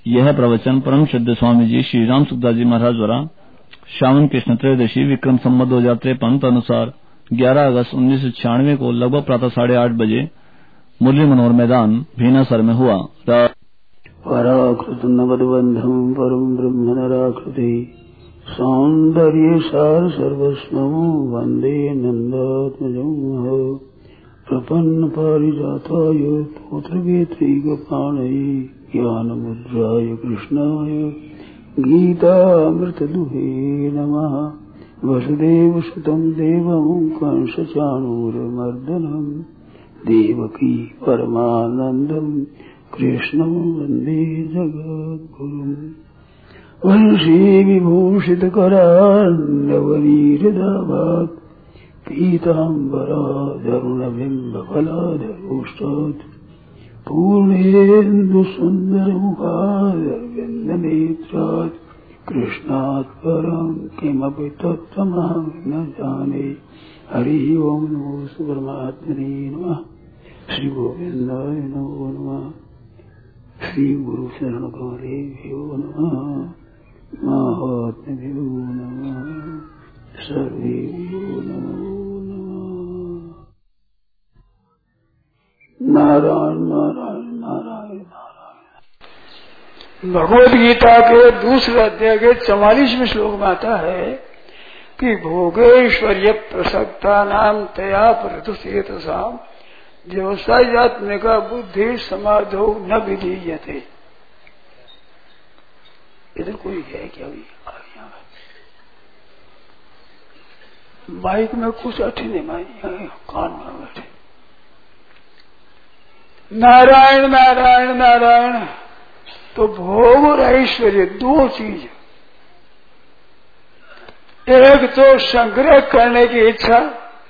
यह प्रवचन परम श्रद्धेय स्वामी जी श्री राम सुखदास जी महाराज द्वारा श्रावण कृष्ण त्रयोदशी विक्रम संवत 2053 अनुसार 11 अगस्त 1996 को लगभग प्रातः 8:30 बजे मुरली मनोहर मैदान भीनासर में हुआ। पराकृत नवदबंधम परम ब्रह्म नराकृति सौंदर्य सार सर्वस्वं वंदे नंदात्मजं प्रपन्न पारिजाताय पुत्रवेत्रैकपाणये ज्ञानमुद्राय कृष्णाय गीतामृतदुहे नमः। वसुदेवसुतं देवं कंसचाणूरमर्दनं देवकी परमानन्दं कृष्णं वन्दे जगद्गुरुम्। वंशी विभूषितकरान्नवनीहृदाभात् पीताम्बरादरुणबिम्बफलाधरोष्टात् पूर्णेन्दुसुन्दरमुखादरविन्दनेत्रात् कृष्णात् परं किमपि तत्त्वमहं न जाने। हरि ओं नमो परमात्मने नमः। श्री गोविन्दाय नमो नमः। श्री गुरु शरण गौरेभ्यो नमः। महात्म्यो नमः। सर्वेभ्यो नमो नमः। नारायण नारायण नारायण नारायण। भगवद गीता के दूसरे अध्याय के 44वें श्लोक में आता है कि भोगेश्वर्य प्रसक्ता नाम तया प्रतुषेतसाम व्यवसायत्मिका बुद्धि समाधो न विधीयते। इधर कोई है क्या? भी बाइक में कुछ अठी नहीं माई कान में बैठे नारायण नारायण नारायण। तो भोग और ऐश्वर्य दो चीज, एक तो संग्रह करने की इच्छा,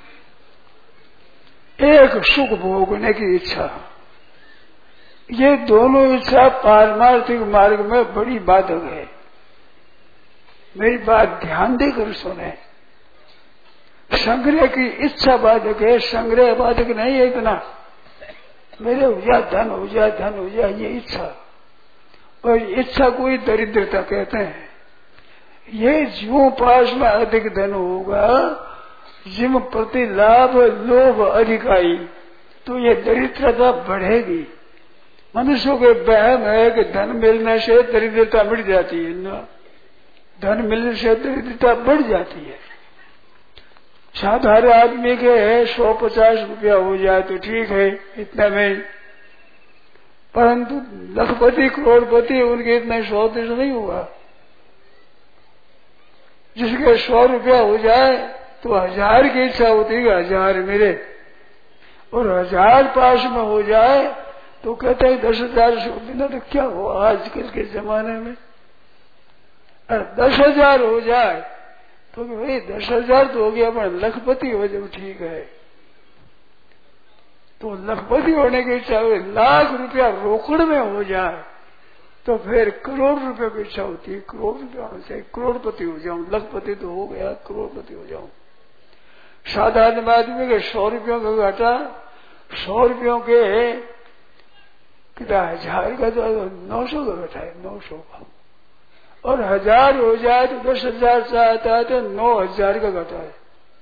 एक सुख भोगने की इच्छा। ये दोनों इच्छा पारमार्थिक मार्ग में बड़ी बाधक है। मेरी बात ध्यान देकर सुने। संग्रह की इच्छा बाधक है, संग्रह बाधक नहीं है इतना। मेरे हो जा धन हो जा धन हो जा, ये इच्छा। और इच्छा कोई दरिद्रता कहते हैं। ये जीवों पास में अधिक धन होगा, जिम प्रति लाभ लोभ अधिकाई, तो ये दरिद्रता बढ़ेगी। मनुष्यों के वहम है कि धन मिलने से दरिद्रता मिट जाती है। न, धन मिलने से दरिद्रता बढ़ जाती है। साधारण आदमी के 150 रुपया हो जाए तो ठीक है, इतना में। परंतु लखपति करोड़पति उनके इतना 100 नहीं हुआ। जिसके 100 रुपया हो जाए तो 1000 की इच्छा होती है, 1000 मिले। और 1000 पास में हो जाए तो कहते हैं 10,000 से बिना तो क्या हो आजकल के जमाने में। और 10,000 हो जाए तो भाई 10,000 तो हो गया, पर लखपति हो जब ठीक है। तो लखपति होने की इच्छा हो, 1,00,000 रुपया रोकड़ में हो जाए तो फिर करोड़ रुपए की इच्छा होती है। करोड़ रुपया होना चाहिए, करोड़पति हो जाऊं। लखपति तो हो गया, करोड़पति हो जाऊं। साधारण आदमी के 100 रुपयों का घाटा, 100 रुपयों के कितना 1000 का तो 900 का घटा है, 900 का। और 1000 हो जाए तो 10,000 से आता है तो 9,000 का घटा है।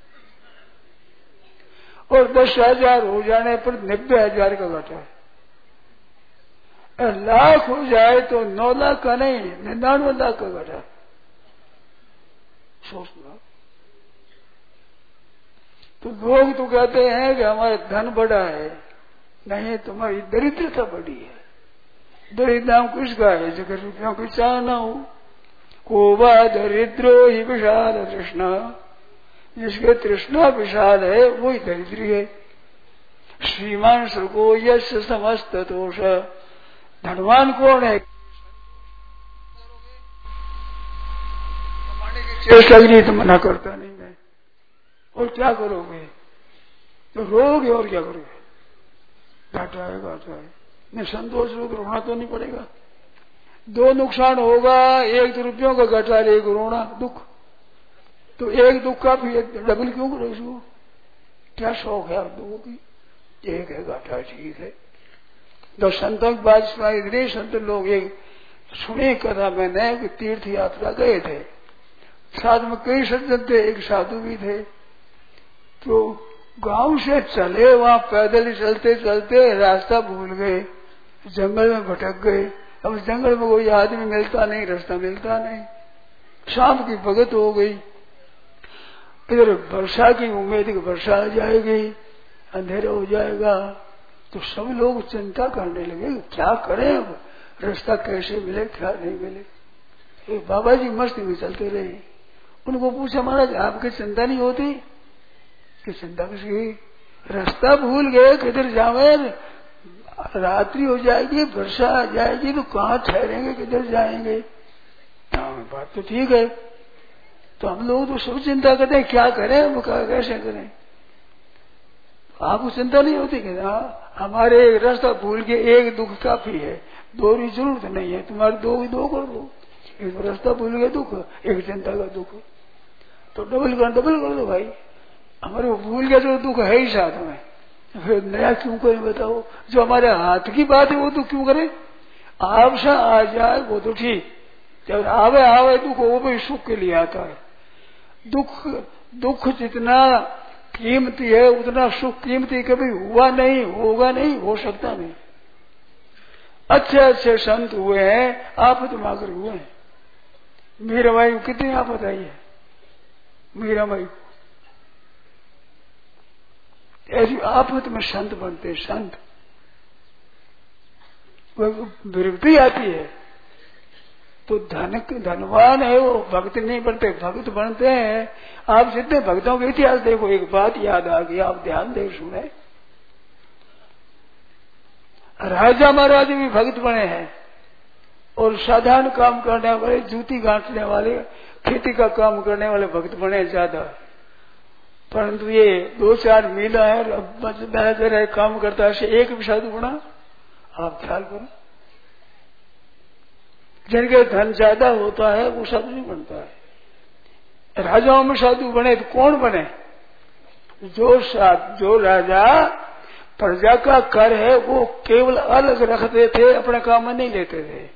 और 10,000 हो जाने पर 90,000 का घटा है। 1,00,000 हो जाए तो 9 लाख का नहीं, 99 लाख का घटा है। सोचना। तो लोग तो कहते हैं कि हमारा धन बढ़ा है, नहीं तुम्हारी दरिद्रता बढ़ी है। दरिद्रता किसका है? जगह रुपयों की चाह न हो। कोबा दरिद्रो ही विशाल तृष्णा, जिसके तृष्णा विशाल है वही दरिद्री है। श्रीमान सुको यश समस्त दोष। धनवान कौन है? चेष्टा की तो मना करता नहीं मैं। और क्या करोगे? तो रोगे और क्या करोगे? घाटा है, घाटा है। नहीं संतोष रो तो रोना तो नहीं पड़ेगा। दो नुकसान होगा, एक तो रुपयों का घटा, एक रोना दुख। तो एक दुख का फिर डबल क्यों करो इसको? क्या शौक है आप लोगों की? एक है घाटा, ठीक है। तो संतों की बात सुनाई, इतने संत लोग एक सुनी कथा मैंने कि तीर्थ यात्रा गए थे, साथ में कई सज्जन थे, एक साधु भी थे। तो गांव से चले, वहां पैदल ही चलते चलते रास्ता भूल गए, जंगल में भटक गए। अब जंगल में कोई आदमी मिलता नहीं, रास्ता मिलता नहीं। शाम की भगत हो गई, इधर वर्षा की उम्मीद कि वर्षा आ जाएगी, अंधेरा हो जाएगा। तो सब लोग चिंता करने लगे क्या करें, अब रास्ता कैसे मिले, क्या नहीं मिले। एक बाबा जी मस्ती में चलते रहे। उनको पूछा, महाराज आपकी चिंता नहीं होती? कि चिंता किसकी, रास्ता भूल गए, किधर जावे, रात्रि हो जाएगी, वर्षा आ जाएगी, तो कहाँ ठहरेंगे, किधर जाएंगे। बात तो ठीक है। तो हम लोग तो सब चिंता करते हैं क्या करें, हम कैसे करें। आपको चिंता नहीं होती कि हमारे एक रास्ता भूल के एक दुख काफी है, दो की जरूरत नहीं है, तुम्हारे दो ही दो कर दो। एक रास्ता भूल गए दुख, एक चिंता का दुख, तो डबल कर दो भाई। हमारे भूल गया जो दुख है ही साथ में, फिर नया क्यों करें बताओ। जो हमारे हाथ की बात है वो तो क्यों करें। आपसे आ जाए वो तो ठीक, जब आवे दुख वो भी सुख के लिए आता है। दुख जितना कीमती है उतना सुख कीमती कभी हुआ नहीं, होगा नहीं, हो सकता नहीं। अच्छे अच्छे संत हुए हैं, आफत में आकर हुए हैं। मीराबाई को कितनी आफत आई है, मीराबाई ऐसी आफत में संत बनते, संत विरक्ति आती है। तो धनवान है वो भक्त नहीं बनते, भक्त बनते हैं। आप जितने भक्तों के इतिहास देखो, एक बात याद आ गई, आप ध्यान दे सुने। राजा महाराज भी भक्त बने हैं, और साधारण काम करने वाले, जूती गांठने वाले, खेती का काम करने वाले भक्त बने ज्यादा। परंतु ये 2-4 मीला है, काम करता है, एक भी साधु बना, आप ख्याल करो। जिनके धन ज्यादा होता है वो साधु नहीं बनता है। राजाओं में साधु बने तो कौन बने, जो राजा प्रजा का कर है वो केवल अलग रखते थे, अपने काम में नहीं लेते थे,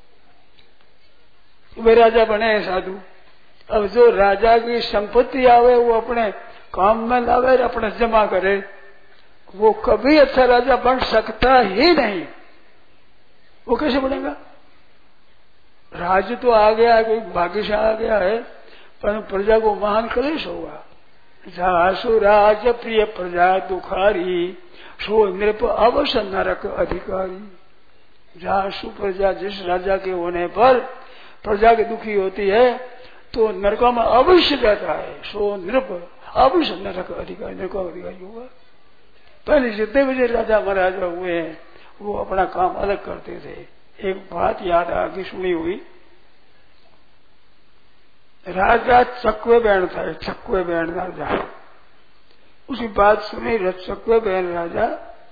वे राजा बने हैं साधु। अब जो राजा की संपत्ति आवे वो अपने काम में लावे, अपने जमा करे, वो कभी अच्छा राजा बन सकता ही नहीं। वो कैसे बनेगा। राज्य तो आ गया है, कोई भाग्य से आ गया है, पर प्रजा को महान क्लेश होगा। जासु राज प्रिय प्रजा दुखारी, सो नृप अवश्य नरक अधिकारी। जासु प्रजा, जिस राजा के होने पर प्रजा की दुखी होती है तो नरकों में अवश्य जाता है। सो नृप अवश्य नरक अधिकारी, नरक अधिकारी होगा। पहले जितने भी राजा महाराजा हुए हैं वो अपना काम अलग करते थे। एक बात याद आ गई, सुनी हुई। राजा चकवे बहन था, चकवे बहन राजा, उसी बात सुनी। चकवे बहन राजा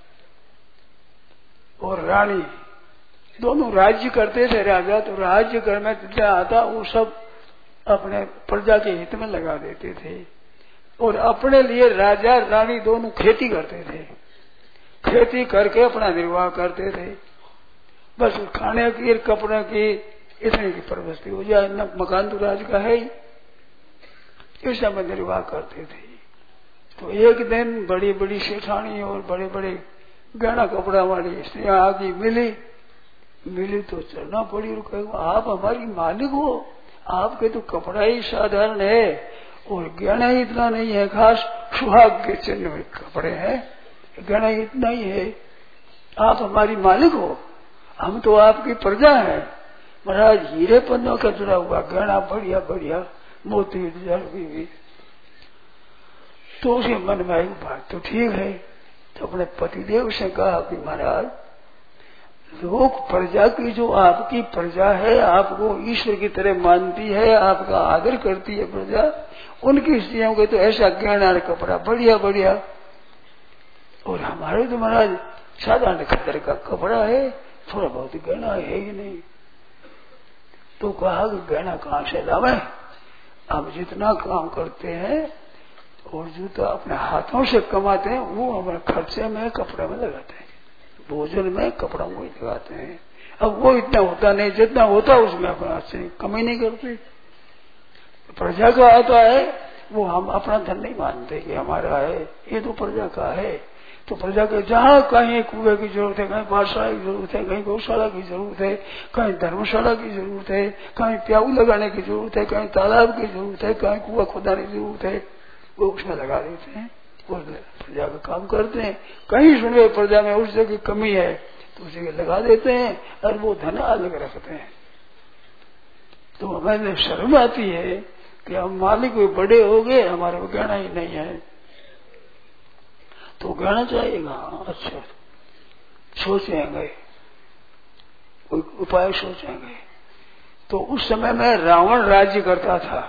और रानी दोनों राज्य करते थे। राजा तो राज्य करने जितना आता वो सब अपने प्रजा के हित में लगा देते थे, और अपने लिए राजा रानी दोनों खेती करते थे। खेती करके अपना निर्वाह करते थे। बस खाने की, कपड़े की, इतने की परवस्ती हो जाए, न मकान तो राज का है ही, इस समय निर्वाह करते थे। तो एक दिन बड़ी बड़ी सेठानी और बड़े बड़े गहना कपड़ा वाली स्त्रियां आगे मिली तो चलना पड़ी। और कहा आप हमारी मालिक हो, आपके तो कपड़ा ही साधारण है और गहना ही इतना नहीं है खास, सुहाग के चिन्ह में कपड़े हैं, गहना इतना ही है, आप हमारी मालिक हो, हम तो आपकी प्रजा है। महाराज हीरे पन्नों का जुड़ा हुआ गहना बढ़िया बढ़िया मोती भी। तो उसे मन में आई बात तो ठीक है। तो अपने पतिदेव से कहा कि महाराज लोग प्रजा की, जो आपकी प्रजा है, आपको ईश्वर की तरह मानती है, आपका आदर करती है प्रजा, उनकी स्त्रियों के तो ऐसा गहना कपड़ा बढ़िया बढ़िया, और हमारे तो महाराज साधारण खतर का कपड़ा है, थोड़ा बहुत गहना है ही नहीं। तो कहा कि गहना कहाँ से लावे, हम जितना काम करते हैं और जो तो अपने हाथों से कमाते हैं वो हमारे खर्चे में, कपड़े में लगाते हैं, भोजन में, कपड़ों में लगाते हैं। अब वो इतना होता नहीं, जितना होता उसमें अपना कमी नहीं करते। प्रजा का आता है वो हम अपना धन नहीं मानते कि हमारा है, ये तो प्रजा का है। तो प्रजा के जहाँ कहीं कुएं की जरूरत है, कहीं पाठशाला की जरूरत है, कहीं गौशाला की जरूरत है, कहीं धर्मशाला की जरूरत है, कहीं प्याऊ लगाने की जरूरत है, कहीं तालाब की जरूरत है, कहीं कुआं खोदाने की जरूरत है, वो उसमें लगा देते हैं और प्रजा का काम करते हैं। कहीं सुने प्रजा में उस जगह कमी है तो उस जगह लगा देते हैं और वो धन अलग रखते हैं। तो हमें शर्म आती है कि हम मालिक कोई बड़े हो गए, हमारे को कहना ही नहीं है, तो कहना चाहिएगा। अच्छा सोचेंगे, कोई उपाय सोचेंगे। तो उस समय में रावण राज्य करता था,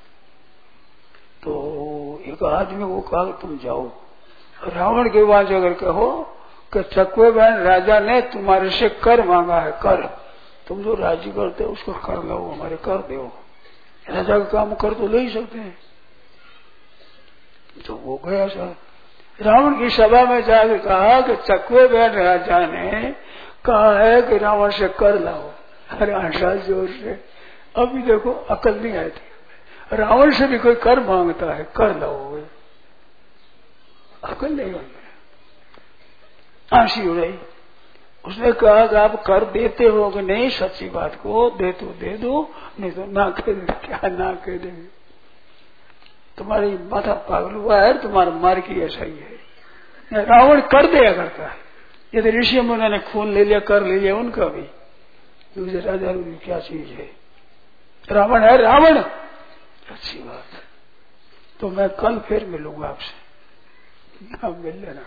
तो एक आदमी को कहा तुम जाओ रावण के पास अगर कहो कि चकवे बहन राजा ने तुम्हारे से कर मांगा है, कर तुम जो राज्य करते हो उसको कर लो, हमारे कर दो। राजा का काम कर तो ले ही सकते हैं। तो वो गया सर रावण की सभा में जाकर कहा कि चकवे बहन राजा ने कहा है कि रावण से कर लाओ। अरे आशा जोर से अभी देखो अकल नहीं आई थी, रावण से भी कोई कर मांगता है, कर लाओ, अकल नहीं होगी। आंसी उड़ाई। उसने कहा कि आप कर देते हो कि नहीं, सच्ची बात को दे तो दे दो, नहीं तो ना कह दे। क्या ना कह दे, तुम्हारी माथा पागल हुआ है, तुम्हारा मार की ऐसा ही है। रावण कर दिया करता है। ये तो ऋषि में उन्होंने खून ले लिया, कर ले लिया उनका भी। दूसरे राजा क्या चीज है, रावण है रावण। अच्छी बात, तो मैं कल फिर मिलूंगा आपसे, आप मिल लेना।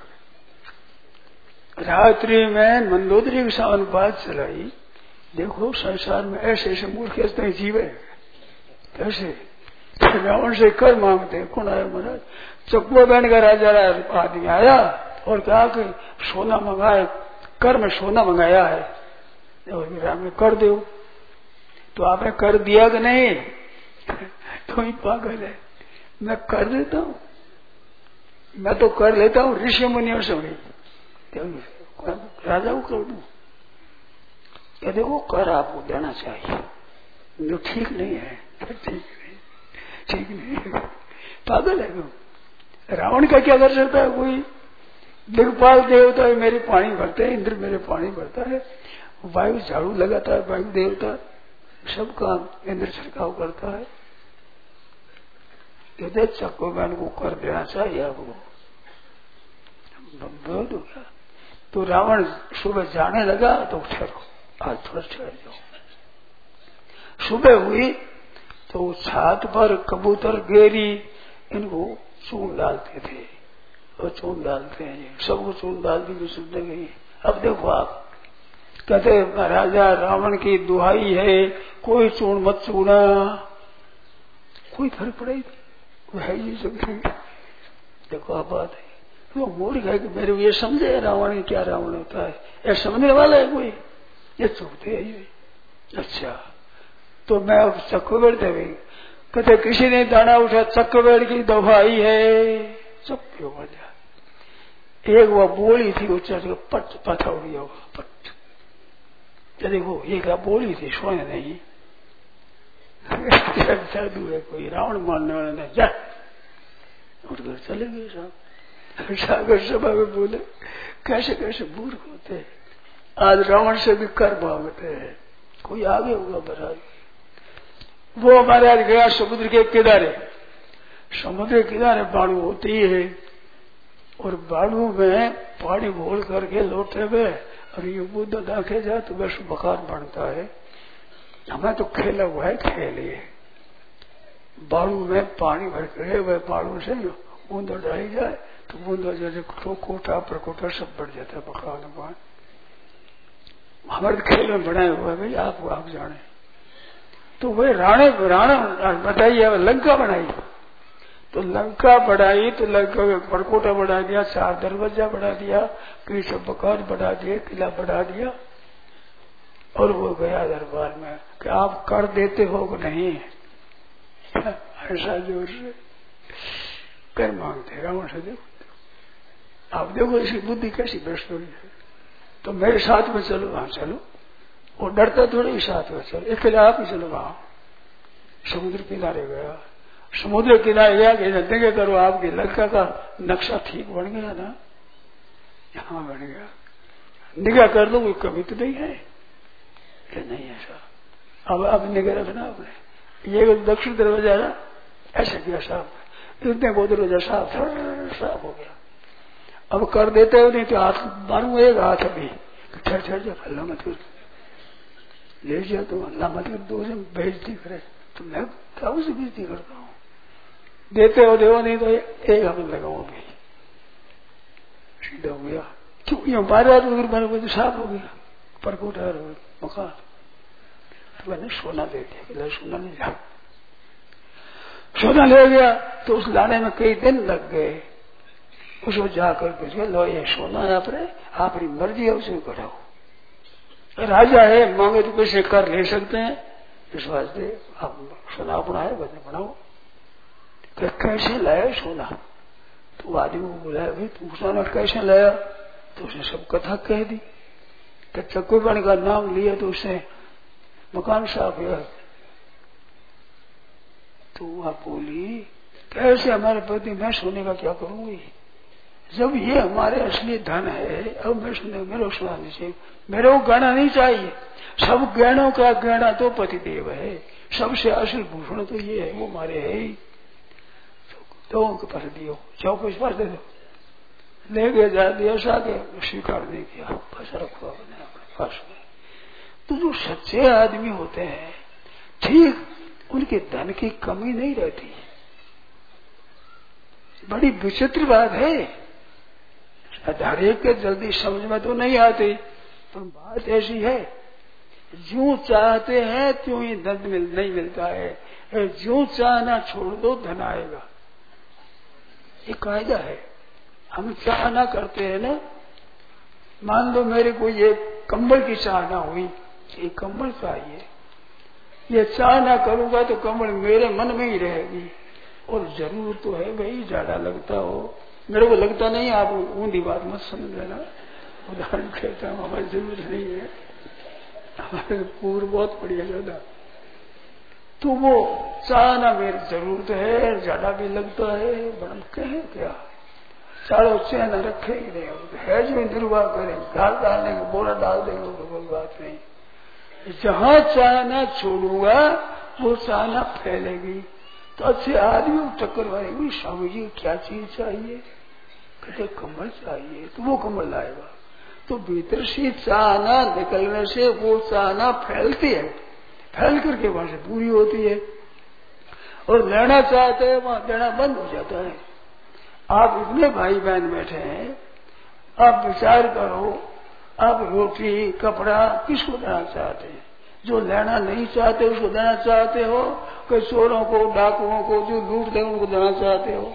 रात्रि में मंदोदरी के सावन बात चलाई। देखो संसार में ऐसे ऐसे मूर्ख ऐसे जीवे कैसे रावण से कर मांगते हैं। कौन आया महाराज? चकवा बहन का राजा आदमी आया और कहा कि सोना मंगाया, कर में सोना मंगाया है, राम ने कर दो। तो आपने कर दिया कि नहीं? तो ही पागल है, मैं कर देता हूँ, मैं तो कर लेता हूँ ऋषि मुनियों से भी, राजा को कर दू। ये देखो कर आपको देना चाहिए, जो ठीक नहीं है, ठीक नहीं, पागल है क्यों? रावण का क्या कर सकता है कोई? दिग्पाल देवता है मेरे पानी भरते हैं, इंद्र मेरे पानी भरता है, वायु झाड़ू लगाता है, वायु देवता सब काम इंद्र छिड़काव करता है। कहते चक्कूबैन को कर देना चाहिए आपको। बोल दो क्या? तो रावण सुबह जाने लगा तो ठहरो, आज थोड़ा ठहर जाओ। सुबह हुई तो छात पर कबूतर गेरी इनको चून डालते थे, और चून डालते हैं, सबको चून डाल दी सुन गई। अब देखो आप कहते राजा रावण की दुहाई है, कोई चून मत चूना, कोई फर्क पड़ेगी है ये सब। देखो आप बात है, वो मूर्ख है कि मेरे ये समझे रावण क्या रावण होता है, ये समझने वाला है कोई? ये चूकते है ये। अच्छा तो मैं अब चक्कूबेड़ देवी कहते किसी ने दाना उठा, चक्कूबेड़ की दवाई है, सब क्यों बढ़ जा। एक वो बोली थी उच्चा पट पथा उड़िया पट, देखो ये क्या बोली थी, सोने नहीं। साधु है कोई, रावण मानने वाला नहीं, जा उठकर चले गए साहब। सागर सभा में बोले कैसे कैसे मूर्ख होते हैं, आज रावण से भी कर मांगते हैं। कोई आगे होगा महाराज? वो महाराज गया समुद्र के किनारे, समुद्र के किनारे बाणु होती है, और बाणु में पानी घोल करके लोटे में और ये बुद्ध दाखे जाए तो बस मकान बनता है। हमें तो खेला हुआ है, खेल ये बाणु में पानी भर कर वह बाणु से बूंद डाली जाए तो बूंद जैसे कोठा प्रकोठा सब बढ़ जाता है मकान। हमारे खेल में बनाए हुआ है भाई, आप जाने। तो वह राणा बताइए लंका बनाई, तो लंका बढ़ाई तो लंका में परकोटा बढ़ा दिया, 4 दरवाजा बढ़ा दिया, पीछे मकान बढ़ा दिए, किला बढ़ा दिया, और वो गया दरबार में कि आप कर देते हो कि नहीं? ऐसा जोर से कर मांगते रावण से। देखो आप देखो इसकी बुद्धि कैसी भ्रष्ट हुई है। तो मेरे साथ में चलो, हाँ चलो। वो डरता थोड़े ही साथ में चल, अकेले आप ही चलो वहां समुद्र किनारे गया। समुद्र किनारे गया कि जगह करो, आपकी लड़का का नक्शा ठीक बन गया ना, यहाँ बन गया, निगाह कर दो, कोई कमी तो नहीं है कि नहीं ऐसा। अब निगाह रखना आपने, ये दक्षिण दरवाजा ना ऐसा किया साफ, इतने को दरवाजा साफ साफ हो गया। अब कर देते हो नहीं तो हाथ मारूंगा, एक हाथ अभी ठहर ठहर जा, अल्लाह मत कर ले जाओ, तुम अल्लाह मत कर, दो से बेइज्जती करे तो मैं क्या उसे बेइज्जती करता हूँ। देते हो देव नहीं तो एक हाथ लगाओ भी, सीधा हो गया। क्यों ये मारा तो उधर बने तो साफ हो गया, पर को उठा मकान। तो मैंने सोना दे दिया, सोना नहीं जा, सोना ले गया। तो उस लाने में कई दिन लग गए, उसको जाकर के लो ये सोना है आपकी मर्जी है, उसे कढ़ाओ। राजा है, मांगे तो कैसे कर ले सकते हैं, इस वास्ते आप सोना अपना है बदले बनाओ। कैसे लाया सोना, तो आदमी को बुलाया, भाई तू सोना कैसे लाया, तो उसने सब कथा कह दी। तो चक्कूपण का नाम लिया तो उसने मकान साफ हुआ। तो वह बोली कैसे हमारे पति, मैं सोने का क्या करूंगी, जब ये हमारे असली धन है। अब मैं सुने मेरे को सुना दीजिए, मेरे को गहना नहीं चाहिए, सब गहनों का गहना तो पतिदेव है, सबसे असल भूषण तो ये है, वो हमारे है ही। तो उनके पास दियो, जाओ कुछ पास दे दो, ले गए जा दिया, साके स्वीकार नहीं किया, बस रखो अपने पास में। तो जो सच्चे आदमी होते हैं ठीक उनके धन की कमी नहीं रहती। बड़ी विचित्र बात है, हर एक के जल्दी समझ में तो नहीं आती, पर बात ऐसी है, जो चाहते हैं त्यों ही धन नहीं मिलता है, जो चाहना छोड़ दो धन आएगा, ये कायदा है। हम चाहना करते हैं ना, मान लो मेरे को ये कंबल की चाहना हुई, ये कंबल चाहिए, ये चाहना करूंगा तो कंबल मेरे मन में ही रहेगी, और जरूर तो है भाई, ज्यादा लगता हो, मेरे को लगता नहीं, आप ऊंधी बात मत समझ लेना, उदाहरण कहता हूँ, हमारी जरूरत नहीं है, हमारे पूर्व बहुत बढ़िया ज्यादा, तो वो चाहना मेरी जरूरत है, ज्यादा भी लगता है, बड़ा कहे क्या चारों चहना रखे ही नहीं, है जो निर्वाह करें, घास डाल देंगे, बोरा डाल देंगे, तो कोई बात नहीं। जहां चाहना छोड़ूंगा वो चाहना फैलेगी। तो अच्छे आदमी टक्कर मारेगी, स्वामी जी क्या चीज चाहिए, कहते कमल चाहिए, तो वो कमल लाएगा। तो भीतर से चाहना निकलने से वो चाहना फैलती है, फैल करके वहां से पूरी होती है, और लेना चाहते हैं वहां देना बंद हो जाता है। आप इतने भाई बहन बैठे हैं, आप विचार करो, आप रोटी कपड़ा किसको देना चाहते हैं, जो लेना नहीं चाहते उसको देना चाहते हो, कि चोरों को डाकुओं को जो लूट दे उनको देना चाहते हो,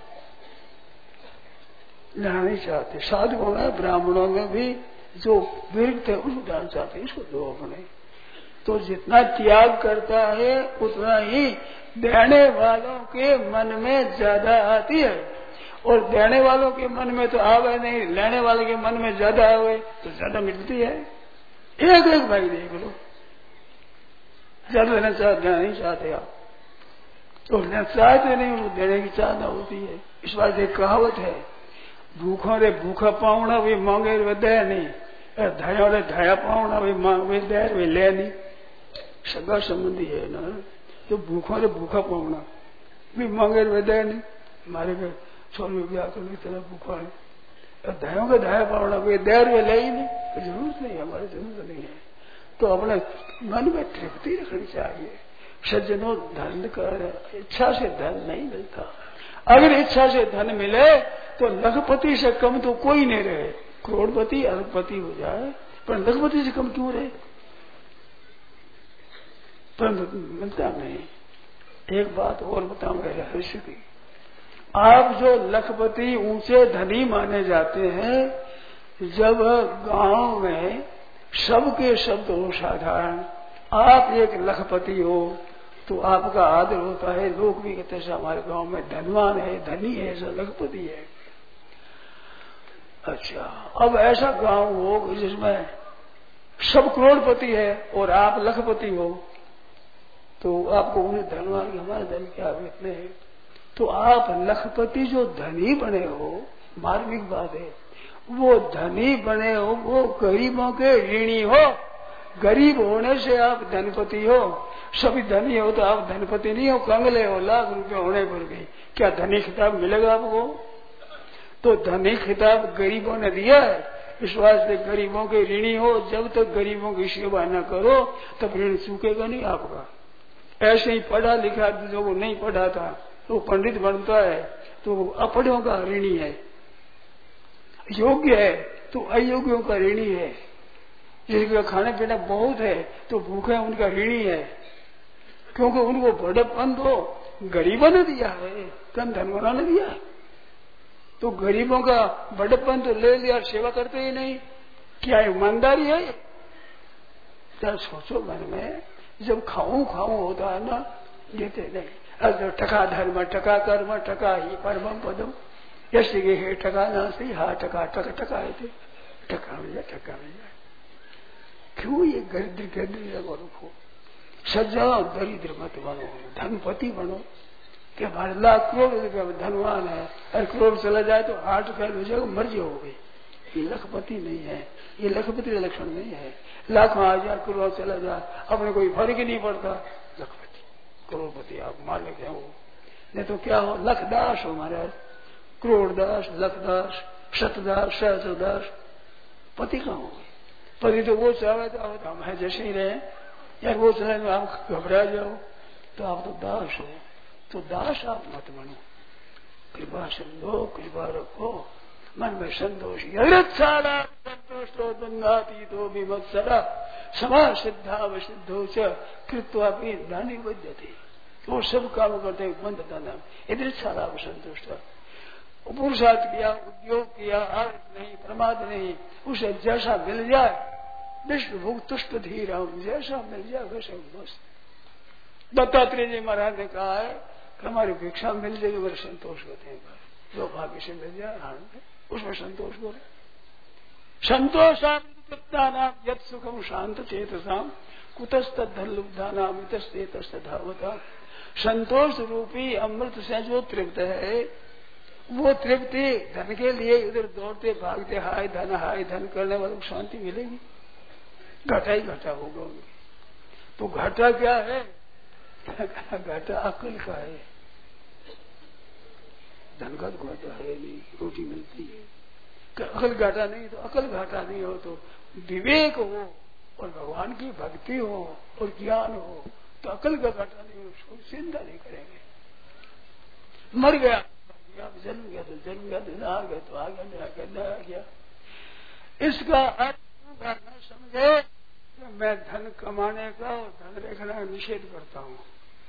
लेना नहीं चाहते। साधुओं में ब्राह्मणों में भी जो विरक्त है उसको देना चाहते हैं, इसको दो अपने। तो जितना त्याग करता है उतना ही देने वालों के मन में ज्यादा आती है, और देने वालों के मन में तो आवे नहीं, लेने वाले के मन में ज्यादा आवे तो ज्यादा मिलती है। एक एक भाई देख लो, ज्यादा लेना देना नहीं चाहते आप, तो लेना चाहते नहीं, उनको देने की चाहना होती है। इस बात एक कहावत है, भूखों रे भूखा पावना भी मांगे वे दे नहीं, धाया रे धाया पावना भी मांगे दे वे ले नहीं। सगा संबंधी है ना, तो भूखों रे भूखा पावना भी मांगे वे दे नहीं, हमारे घर छोरी ब्याह करने की तरह भूखा है, धायों का धाया पावना कोई देर वे ले ही नहीं, जरूरत नहीं, हमारी जरूरत नहीं है। तो अपने मन में तृप्ति रखनी चाहिए। सज्जनों, धन कर इच्छा से धन नहीं मिलता, अगर इच्छा से धन मिले तो लखपति से कम तो कोई नहीं रहे, करोड़पति अरबपति हो जाए, पर लखपति से कम क्यों रहे, पर मिलता नहीं। एक बात और बताऊंगा रहस्य की, आप जो लखपति ऊंचे धनी माने जाते हैं, जब गांव में सबके शब्द हो साधारण, आप एक लखपति हो तो आपका आदर होता है, लोग भी कहते हैं हमारे गांव में धनवान है, धनी है, ऐसा लखपति है। अच्छा, अब ऐसा गांव हो जिसमें सब करोड़पति है और आप लखपति हो, तो आपको उन्हें धनवान हमारे धन क्या इतने हैं। तो आप लखपति जो धनी बने हो, मार्मिक बात है, वो धनी बने हो, वो गरीबों के ऋणी हो। गरीब होने से आप धनपति हो, सभी धनी हो तो आप धनपति नहीं हो, कंगले हो, लाख रुपए होने पर भी क्या धनी खिताब मिलेगा आपको? तो धनी खिताब गरीबों ने दिया है, इस वास्ते गरीबों के ऋणी हो। जब तक गरीबों की सेवा न करो तब ऋण चूकेगा नहीं आपका। ऐसे ही पढ़ा लिखा जो वो नहीं पढ़ा था तो पंडित बनता है तो वो अपढ़ों का ऋणी है, योग्य है तो अयोग्यों का ऋणी है। जिनका खाने पीना बहुत है तो भूखे उनका ऋणी है, क्योंकि उनको बड़प्पन तो गरीबों ने दिया है, कम धनवानों ने दिया है। तो गरीबों का बड़प्पन तो ले लिया, सेवा करते ही नहीं, क्या ईमानदारी है? क्या सोचो मन में, जब खाऊं होता है ना, देते नहीं। अब टका धर्म टका कर्म टका ही परम पदम, जैसे कि हे टका ना से हा टका टक टका टका मिल जाए। क्यों ये दरिद्र रखो? सज्जाओ, दरिद्र मत बनो, धनपति बनो। कि हमारे लाख करोड़ रुपया धनवान है, अरे करोड़ चला जाए तो हार्ट फेल हो जाएगा, मर्जी हो गई। ये लखपति नहीं है, ये लखपति का लक्षण नहीं है। लाखों हजार करोड़ चला जाए अपने कोई फर्क ही नहीं पड़ता। लखपति करोड़पति आप मालिक है वो, नहीं तो क्या हो? लखदास हो महाराज, करोड़दास, लखदास, शतदास, सहस्रदास। पति कहाँ हो? पति तो वो चाहे तो हम है जैसे ही रहे, यार वो चले तो आप घबरा जाओ तो आप तो दास हो। तो दास आप मत बनो, कृपा सिंधो, कृपा रखो, मन में संतोष। संतोषो द्वंद्वातीतो विमत्सरा समाज सिद्धाव सिद्धो च कृत्वा भी ज्ञानी बध्यते। वो सब काम करते बंद नाम इधर सारा संतुष्ट। पुरुषार्थ किया, उद्योग किया, आर्थ नहीं, प्रमाद नहीं, उसे जैसा मिल जाए, विश्व भोग तुष्ट धीर, जैसा मिल जाए वैसे मस्त। दत्तात्रेय जी महाराज ने कहा है कि हमारी भिक्षा मिल जाएगी, बड़े संतोष होते हैं। जो भाग्य से मिल जाए उसमें संतोष बोले। संतोषाम यद सुखम शांत चेतसाम कुतस्त धन लुब्धा नाम धावता। संतोष रूपी अमृत से जो तृप्त है, वो तृप्ति धन के लिए इधर दौड़ते भागते हाय धन करने वालों को शांति मिलेगी? घटा ही घटा होगा उनकी। तो घटा क्या है? घटा अकल का है, धन का तो घाटा है नहीं, रोटी मिलती है। अकल घाटा नहीं तो अकल घाटा नहीं हो तो विवेक हो और भगवान की भक्ति हो और ज्ञान हो तो अकल का घाटा नहीं हो, उसको चिंता नहीं करेंगे। मर गया जन्म गया तो जन्म गया, तो आ गया तो आ गया, न आ गया। इसका अर्थ न समझे कि मैं धन कमाने का और धन रखने का निषेध करता हूँ।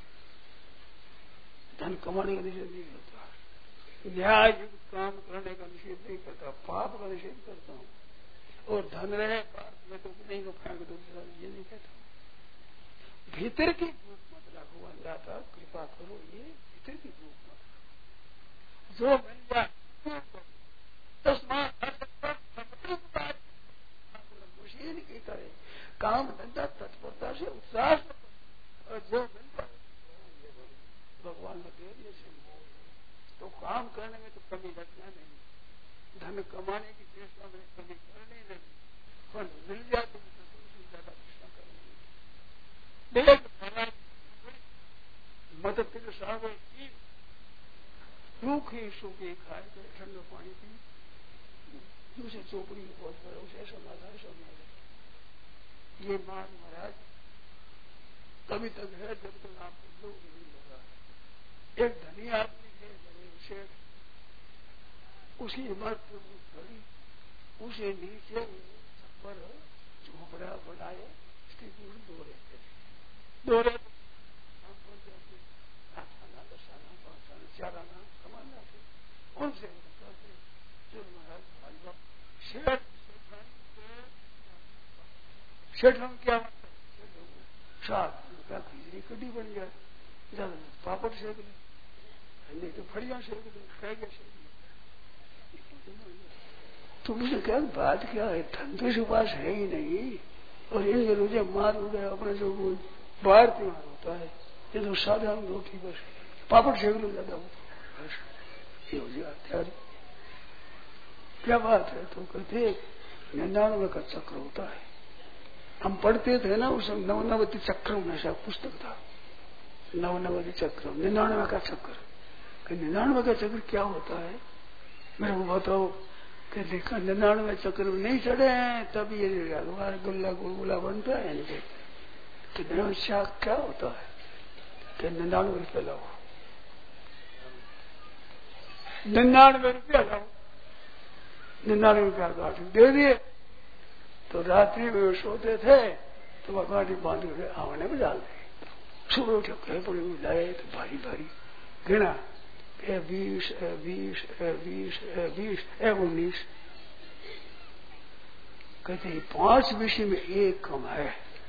धन कमाने का निषेध नहीं करता, न्याय युक्त काम करने का निषेध नहीं करता, पाप का निषेध करता हूँ। और धन रहे पाप में तो नहीं को फेंक दो, ये नहीं कहता। भीतर की भूख मत रखो, अल्लाह का कृपा करो, ये भीतर की भूख मत रखो। जो मिल जाए नहीं करे, काम धंधा तत्परता से उत्साह से, और जो मिल जाए भगवान ने दे दिए तो काम करने में तो कमी रखना नहीं, धन कमाने की चेष्टा में कमी करनी नहीं, पर मिल जाए तो ज्यादा चेष्टा करनी। मत पिल सागर की सूखी सूखी खाए तो ठंडा पानी पी, दूसरी चोपड़ी में बहुत बड़ा उसे समाधान समाधान। ये मान महाराज तभी तक है जब तक आपको लोग नहीं लगा। एक धनी आदमी है, उसकी इमारत बड़ी, उसे नीचे पर झोपड़ा बनाए, उसके दो रहते थे, आना दसाना 5 आना 4 आना कमाना थे, उनसे करते जो महाराज सेठ हम क्या साथ खिचड़ी कड्डी बन जाए, ज्यादा पापड़ सेक ले, नहीं तो फड़िया सेक दो, कह गया सेक तो मुझे क्या बात क्या है? धन तो इस पास है ही नहीं, और इनके रोजे मार हो गया अपने जो बाहर त्योहार होता है, ये तो साधारण रोटी बस पापड़ सेक लो ज्यादा हो बस ये हो जाए तैयारी। क्या बात है? तो कहते 99 का चक्र होता है। हम पढ़ते थे ना उस 99 चक्र में ऐसा पुस्तक था, 99 चक्र, 99 का चक्र। 99 का चक्र क्या होता है मेरे को बताओ। कि देखा 99 चक्र में नहीं चढ़े हैं तब ये गुल्ला गुलगुला बनता है। कि 99 शाक क्या होता है? कि 99 रुपये लाओ, 99 रुपया लाओ, 99 रुपया गाठी दे दिए। तो रात्रि में सोते थे तो वह गाठी बांध के आंगने में डाल दी। सुबह उठे कहे पड़े लाए तो भारी भारी गिना 20, 20, 20, 20, 19। कहते 5 विषय में एक कम है।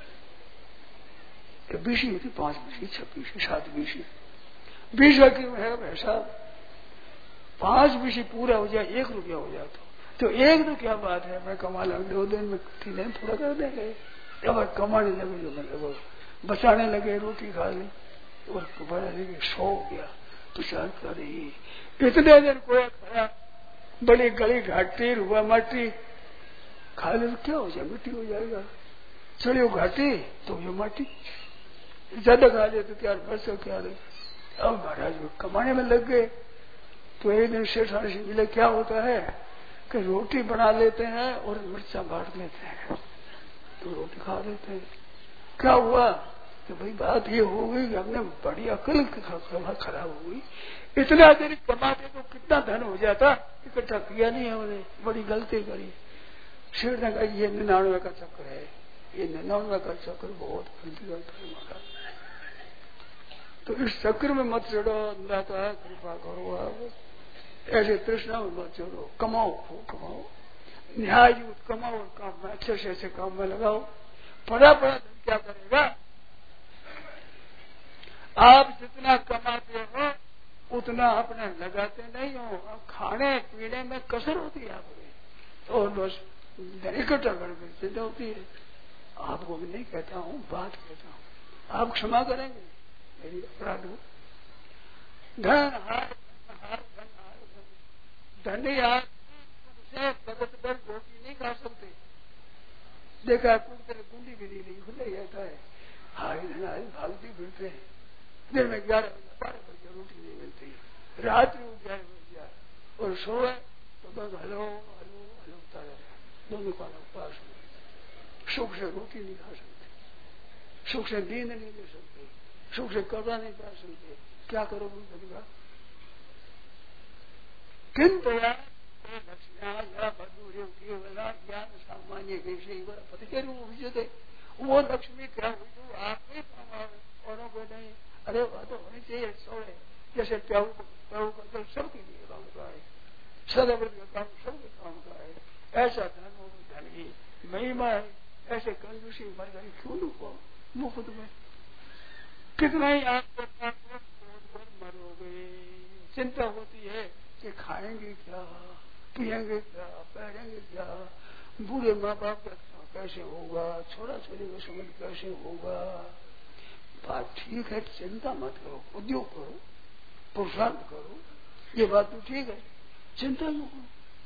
20 होती 5 विषय, 26, 7 विषय, 20 क्यों है भाई साहब? 5 विषय पूरा हो जाए 1 रुपया हो जाए तो 1 तो क्या बात है, मैं कमा लूँ 2 दिन में 3 दिन पूरा कर देंगे। अब कमाने लगे जो मतलब बचाने लगे, रोटी खा ली और बड़ा लगे सो गया तो चार कर रही। इतने दिन कोई खाया, बड़ी गली घाटी रुआ माटी खा ले तो क्या हो जाए? मिट्टी हो जाएगा। चलिए घाटी तो ये माटी, ज्यादा खा ले तो क्या बस क्या रहे। अब महाराज कमाने में लग गए। तो एक दिन सेठ से मिले, क्या होता है कि रोटी बना लेते हैं और मिर्चा बांट लेते हैं तो रोटी खा लेते हैं। क्या हुआ कि भाई बात ये हो गई कि हमने बड़ी अकल खराब हो गई। इतना देर कमाते तो कितना धन हो जाता, इकट्ठा किया नहीं हमने, बड़ी गलती करी। शेर ने कहा ये 99 का चक्कर है, ये 99 का चक्कर बहुत गलती करता है महाराज। तो इस चक्र में मत चढ़ो, अल्लाह का कृपा करो। आप ऐसे तृष्णा में मत चढ़ो, कमाओ खूब कमाओ, न्याय युक्त कमाओ, काम में अच्छे से ऐसे काम में लगाओ। बड़ा बड़ा धन क्या करेगा? आप जितना कमाते हो उतना अपने लगाते नहीं हो। अब खाने पीने में कसर होती है आपकी और बस इकट्ठा करके चिंता होती है। आपको भी नहीं कहता हूँ, बात कहता हूँ, आप क्षमा करेंगे मेरी अपराध हो। धन हार धनी हार से भगत पर रोटी नहीं खा सकते। देखा कुछ कुंडी भी नहीं खुले जाता है, हारी धन हारी भागते फिरते हैं। दिन में 11 बजे 12 बजे रोटी नहीं मिलती, रात में 11 बज जाए और सोए तो बस हलो हलो हलो उतारा रहे। दोनों का उपवास में सुख से रोटी नहीं खा सकते, सुख से नींद नहीं ले सकते, सुख से कपड़ा नहीं पा सकते। क्या करोगे कभी? किंतु ज्ञान सामान्य विषय वो लक्ष्मी क्या हुई जो आप ही औरों को नहीं। अरे वह तो होनी चाहिए सोए जैसे प्याऊ का जल सबके लिए काम का है, सदाव्रत का काम सबके काम का है। ऐसा धन हो धन की महिमा है। ऐसे कंजूसी मर गई क्यों लूको मुफ्त में? कितना ही आपको मरोगे। चिंता होती है कि खाएंगे क्या, पिएंगे क्या, पहनेंगे क्या, बूढ़े माँ बाप का कैसे होगा, छोरा छोरी का समझ कैसे होगा। बात ठीक है, चिंता मत करो, उद्योग करो, पुरुषार्थ करो, ये बात तो ठीक है, चिंता क्यों करो?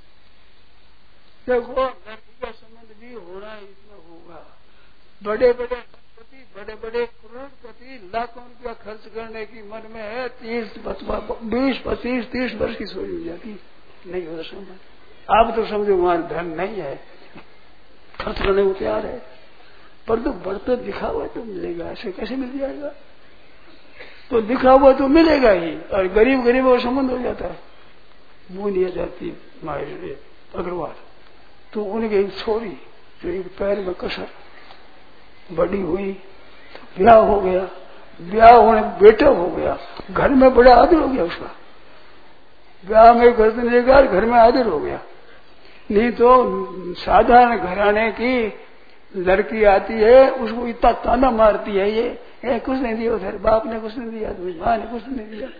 देखो लड़की का संबंध भी होना इतना होगा। बड़े बड़े बड़े बड़े करोड़पति लाखों रुपया खर्च करने की मन में है, 20, 25, 30 वर्ष की सोच हो जाती नहीं होता समझ। आप तो समझो वहां धन नहीं है, खर्च करने को तैयार है, पर तो बढ़ते दिखा हुआ तो मिलेगा, ऐसे कैसे मिल जाएगा? तो दिखा हुआ तो मिलेगा ही, और गरीब गरीब का संबंध हो जाता है। मुनिया जाती मायर अग्रवाल, तो उनकी एक छोरी जो एक पैर में कसर बड़ी हुई तो ब्याह हो गया, ब्याह होने बेटा हो गया, घर में बड़ा आदर हो गया उसका। ब्याह में घर में आदर हो गया। नहीं तो साधारण घराने की लड़की आती है, उसको इतना ताना मारती है, ये कुछ नहीं दिया, उधर बाप ने कुछ नहीं दिया, माँ ने कुछ नहीं दिया,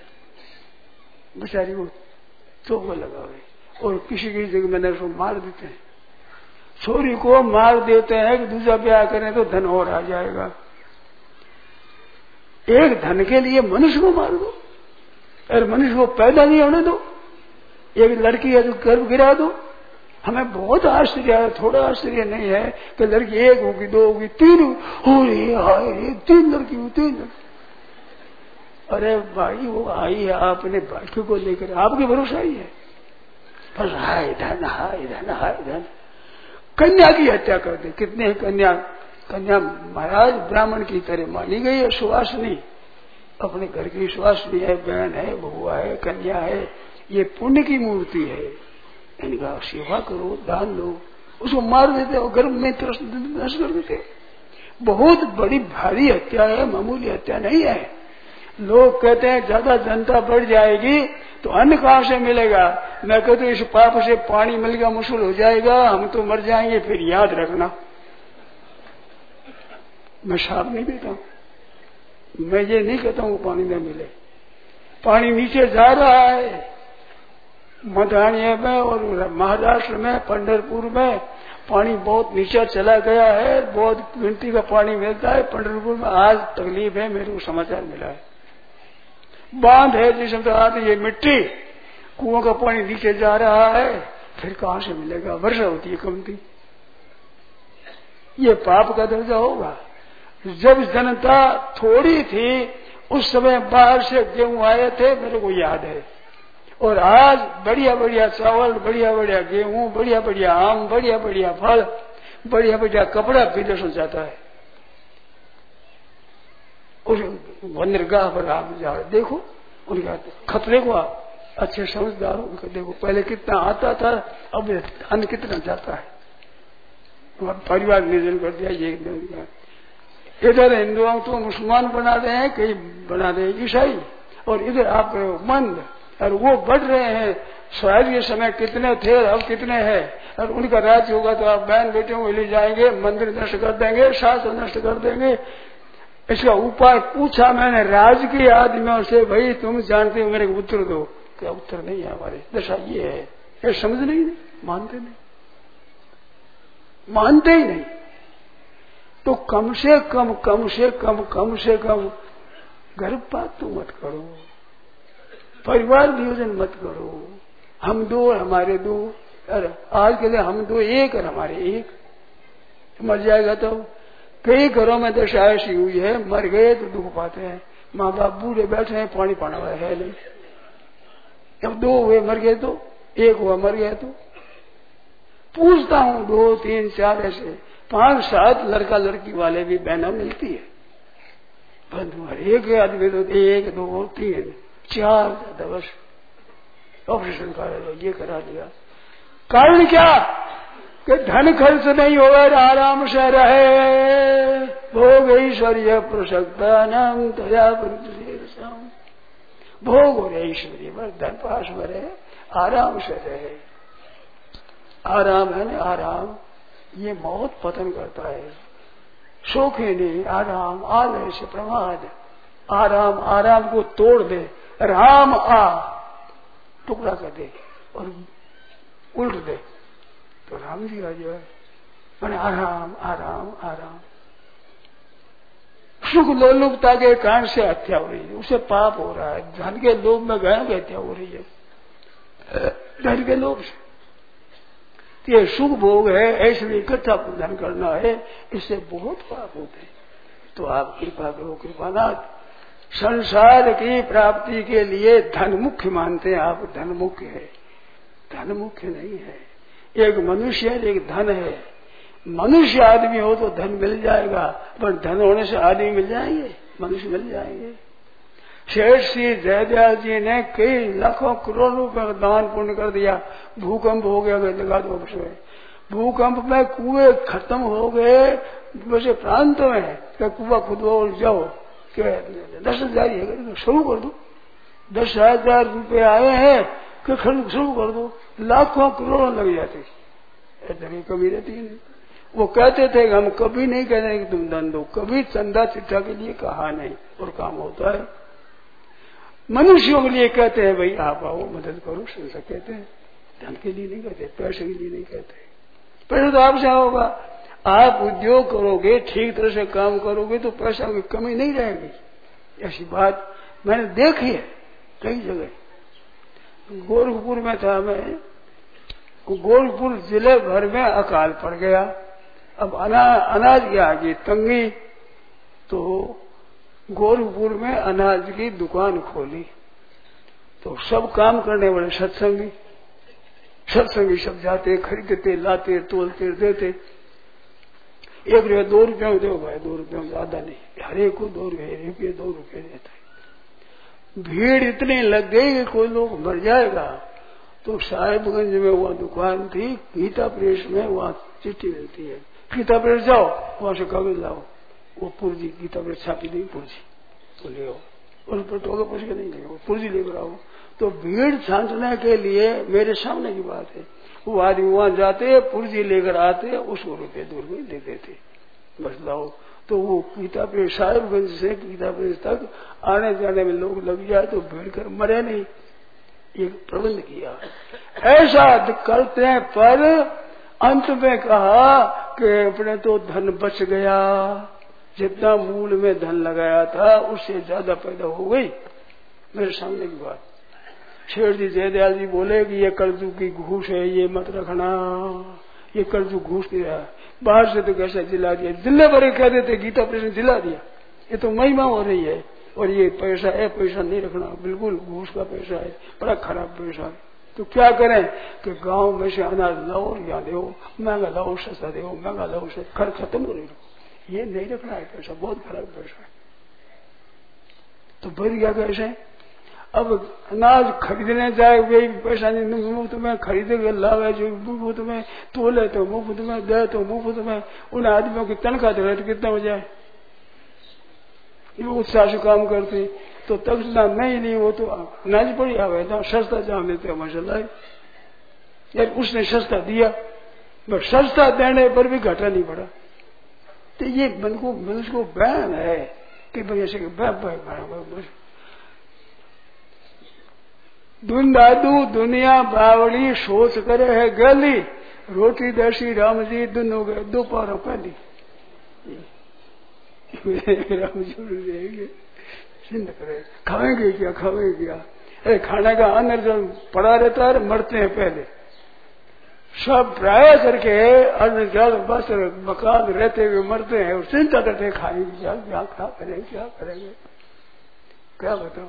बेचारी वो चौका लगा हुई। और किसी की जगह मैंने उसको मार देते हैं। छोरी को मार देते हैं कि दूसरा ब्याह करें तो धन और आ जाएगा। एक धन के लिए मनुष्य को मार दो, अरे मनुष्य को पैदा नहीं होने दो। एक लड़की है तो गर्भ गिरा दो। हमें बहुत आश्चर्य है, थोड़ा आश्चर्य नहीं है कि लड़की एक होगी, दो होगी, तीन होगी, तीन लड़की हुई, तीन लड़की। अरे भाई वो आई है आपने भाग्य को लेकर, आपके भरोसा ही है, बस हाय धन हाय धन हाय धन। कन्या की हत्या कर दी। कितने कन्या महाराज ब्राह्मण की तरह मानी गई है, सुवासिनी, अपने घर की सुवासिनी है, बहन है, बहुआ है, कन्या है, ये पुण्य की मूर्ति है, इनका सेवा करो, दान लो। उसको मार देते और गर्भ में नष्ट कर देते। बहुत बड़ी भारी हत्या है, मामूली हत्या नहीं है। लोग कहते हैं ज्यादा जनता बढ़ जाएगी तो अन्न कहां से मिलेगा। मैं कहता हूं इस पाप से पानी मिल गया मुश्किल हो जाएगा, हम तो मर जाएंगे। फिर याद रखना, मैं साफ नहीं देता हूं, मैं ये नहीं कहता हूं पानी न मिले। पानी नीचे जा रहा है मध्यान्ह में और महाराष्ट्र में, पंढरपुर में पानी बहुत नीचे चला गया है, बहुत गिनती का पानी मिलता है पंढरपुर में। आज तकलीफ है, मेरे को समाचार मिला है। बांध है जिसमें तो आते ये मिट्टी, कुओं का पानी नीचे जा रहा है, फिर कहां से मिलेगा। वर्षा होती है कमती, ये पाप का दर्जा होगा। जब जनता थोड़ी थी उस समय बाहर से गेहूं आए थे, मेरे को याद है। और आज बढ़िया बढ़िया चावल, बढ़िया बढ़िया गेहूं, बढ़िया बढ़िया आम, बढ़िया बढ़िया फल, बढ़िया बढ़िया कपड़ा विदेश हो जाता है। उस बंदरगाह पर आप जाओ, देखो उनका खतरे को अच्छे समझदार हो। देखो पहले कितना आता था, अब अन्न कितना जाता है। परिवार नियोजन कर दिया ये। इधर हिंदुओं तो मुसलमान बना रहे हैं, कई बना रहे हैं ईसाई, और इधर आप मंद, और वो बढ़ रहे हैं। शायद ये समय कितने थे अब कितने हैं, और उनका राज्य होगा तो आप बहन बेटियों को ले जाएंगे, मंदिर नष्ट कर देंगे, शास्त्र नष्ट कर देंगे। इसका उपाय पूछा मैंने राजकीय आदमियों से, भाई तुम जानते हो, मेरे को उत्तर दो। क्या उत्तर नहीं है, हमारे दशा ये है, ये समझ नहीं, मानते नहीं, मानते ही नहीं। तो कम से कम गर्भपात तो मत करो, परिवार नियोजन मत करो। हम दो हमारे दो, अरे आज के लिए हम दो एक और हमारे एक, मर जाएगा तो। कई घरों में दशा ऐसी हुई है, मर गए तो दुख पाते हैं, माँ बाप बूढ़े बैठे हैं, पानी पाने वाला है नहीं। जब दो हुए मर गए तो, एक हुआ मर गया तो। पूछता हूँ 2, 3, 4 ऐसे 5, 7 लड़का लड़की वाले भी बहना मिलती है। एक आदमी तो 1, 2, 3, 4 बस ऑपरेशन करा लो, ये करा लिया। कारण क्या कि धन खर्च नहीं हो, आराम से रहे। भोग ऐश्वर्य प्रसक्ता नाम तया भोग और ऐश्वर्य बस धन पास में रहे, आराम से रहे। आराम है ना, आराम ये मौत पतन करता है। शोखे नहीं आराम, आलस प्रमाद। आराम आराम को तोड़ दे, राम आ टुकड़ा कर दे और उल्ट दे तो राम जी आ जाए। मैंने आराम आराम आराम। सुख लोलुपता के कारण से हत्या हो रही है, उसे पाप हो रहा है। धन के लोभ में गया की हत्या हो रही है, धन के लोभ से। ये सुख भोग है, ऐसे इकट्ठा धन करना है, इससे बहुत पाप होते हैं। तो आप कृपा करो, कृपानाथ। संसार की प्राप्ति के लिए धन मुख्य मानते हैं आप, धन मुख्य है, धन मुख्य नहीं है। एक मनुष्य है, एक धन है। मनुष्य आदमी हो तो धन मिल जाएगा, पर धन होने से आदमी मिल जाएंगे, मनुष्य मिल जाएंगे। शेठ श्री जयदयाल जी ने कई लाखों करोड़ रुपए का दान पुण्य कर दिया। भूकंप हो गया, लगा दो उसमें। भूकंप में कुएं खत्म हो गए, वैसे प्रांत में कुआ खुदो और जाओ, 10,000 है शुरू कर दो। 10,000 रुपए आए हैं कि शुरू कर दो, लाखों करोड़ों लग जाते, इतनी कमी रहती नहीं। वो कहते थे कि हम कभी नहीं कह रहे कि तुम धन दो, कभी चंदा चिट्ठा के लिए कहा नहीं, और काम होता है। मनुष्यों के लिए कहते हैं भाई आप आओ मदद करो, संसा कहते हैं, धन के लिए नहीं कहते, पैसे के लिए नहीं कहते। पैसा तो आपसे होगा। आप उद्योग करोगे, ठीक तरह से काम करोगे तो पैसा की कमी नहीं रहेगी। ऐसी बात मैंने देखी है कई जगह। गोरखपुर में था मैं, गोरखपुर जिले भर में अकाल पड़ गया। अब अनाज की आगे तंगी, तो गोरखपुर में अनाज की दुकान खोली। तो सब काम करने वाले सत्संगी सब जाते, खरीदते, लाते, तोलते, देते। 1 रुपया 2 रुपया में दो भाई, 2 रुपया में ज्यादा नहीं, हर एक को 2 रुपये 2 रुपये देता है। भीड़ इतनी लग गई कि कोई लोग मर जाएगा। तो साहिबगंज में वह दुकान थी, गीता प्रेस में, वहां चिट्ठी मिलती है, गीता प्रेस जाओ, वहां से कागज लाओ। वो पुर्जी गीता प्रेस छापी नहीं, पुर्जी तो ले आओ, उन पर टोके पूछ के नहीं ले, वो पुर्जी लेकर आओ। तो भीड़ छांटने के लिए मेरे सामने की बात है, वो आदमी वहां जाते, पुर्जी लेकर आते, उसको 1-2 रुपये दे देते, बस लाओ। तो वो गीता प्रेस साहिबगंज से गीता प्रेस तक आने जाने में लोग लग जाए तो भीड़ कर मरे नहीं। एक प्रबंध किया ऐसा करते हैं, पर अंत में कहा कि अपने तो धन बच गया, जितना मूल में धन लगाया था उससे ज्यादा पैदा हो गई। मेरे सामने की बात। शेर जी जयदयाल जी बोले कि ये कर्जू की घूस है, ये मत रखना, ये कर्जू घूस दिया, बाहर से तो कैसे जिला दिया, जिले भरे कह देते, गीता प्रेस ने जिला दिया, ये तो महिमा हो रही है। और ये पैसा है, पैसा नहीं रखना, बिल्कुल घूस का पैसा है, बड़ा खराब पैसा है। तो क्या करें कि गांव में से अनाज लाओ या दो, महंगा लाओ सस्ता दो, महंगा लाओ सस्ता, खर्च खत्म हो रही, ये नहीं रखना है पैसा, बहुत खराब पैसा है। तो बढ़ गया कैसे? अब अनाज खरीदने जाए वे पैसा नहीं, मुफ्त में खरीदे लावे, जो मुफ्त में तोले तो मुफ्त में दे तो मुफ्त में, उन आदमियों की तनख्वाह दे तो कितना हो जाए? वो उत्साह से काम करते तो तक नहीं, वो तो अनाज पड़ी आवे था, सस्ता जान देते माशाल्लाह। यार उसने सस्ता दिया, बस सस्ता देने पर भी घाटा नहीं पड़ा। तो ये मन को बयान है कि भाई ऐसे दादू दुनिया बावड़ी सोच करे है गली, रोटी दर्शी राम जी दोनों गए दोपहर पहली। राम जी सिंध करे, खाएंगे क्या खाएंगे क्या? अरे खाने का अंदर जो पड़ा रहता है मरते हैं पहले सब प्राय करके, अन्न जल वस्त्र मकान रहते हुए मरते हैं और चिंता करते खाएंगे क्या, क्या करेंगे, क्या करेंगे, क्या बताओ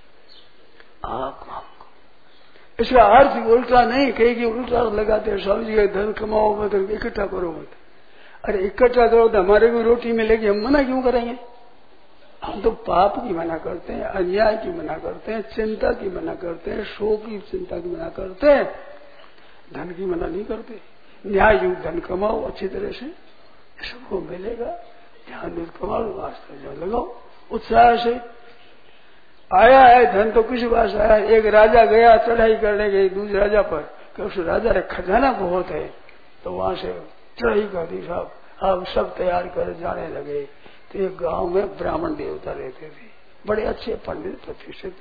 आप। इसका अर्थ उल्टा नहीं कहेगी, उल्टा लगाते हैं स्वामी जी, धन कमाओ मत, इकट्ठा करो मत। अरे इकट्ठा करो तो हमारे भी रोटी मिलेगी, हम मना क्यों करेंगे? हम तो पाप की मना करते हैं, अन्याय की मना करते हैं, चिंता की मना करते हैं, शोक की चिंता की मना करते हैं, धन की मना नहीं करते। न्याय युक्त धन कमाओ अच्छी तरह से, सबको मिलेगा, ध्यान कमाओ, वास्ते लगाओ उत्साह से। आया है धन तो किसी पास आया, एक राजा गया चढ़ाई करने गई दूसरे राजा पर, कि उस राजा ने खजाना बहुत है, तो वहां से चढ़ाई कर दी साहब, अब सब तैयार कर जाने लगे। तो एक गांव में ब्राह्मण देवता रहते थे, बड़े अच्छे पंडित प्रतिष्ठित।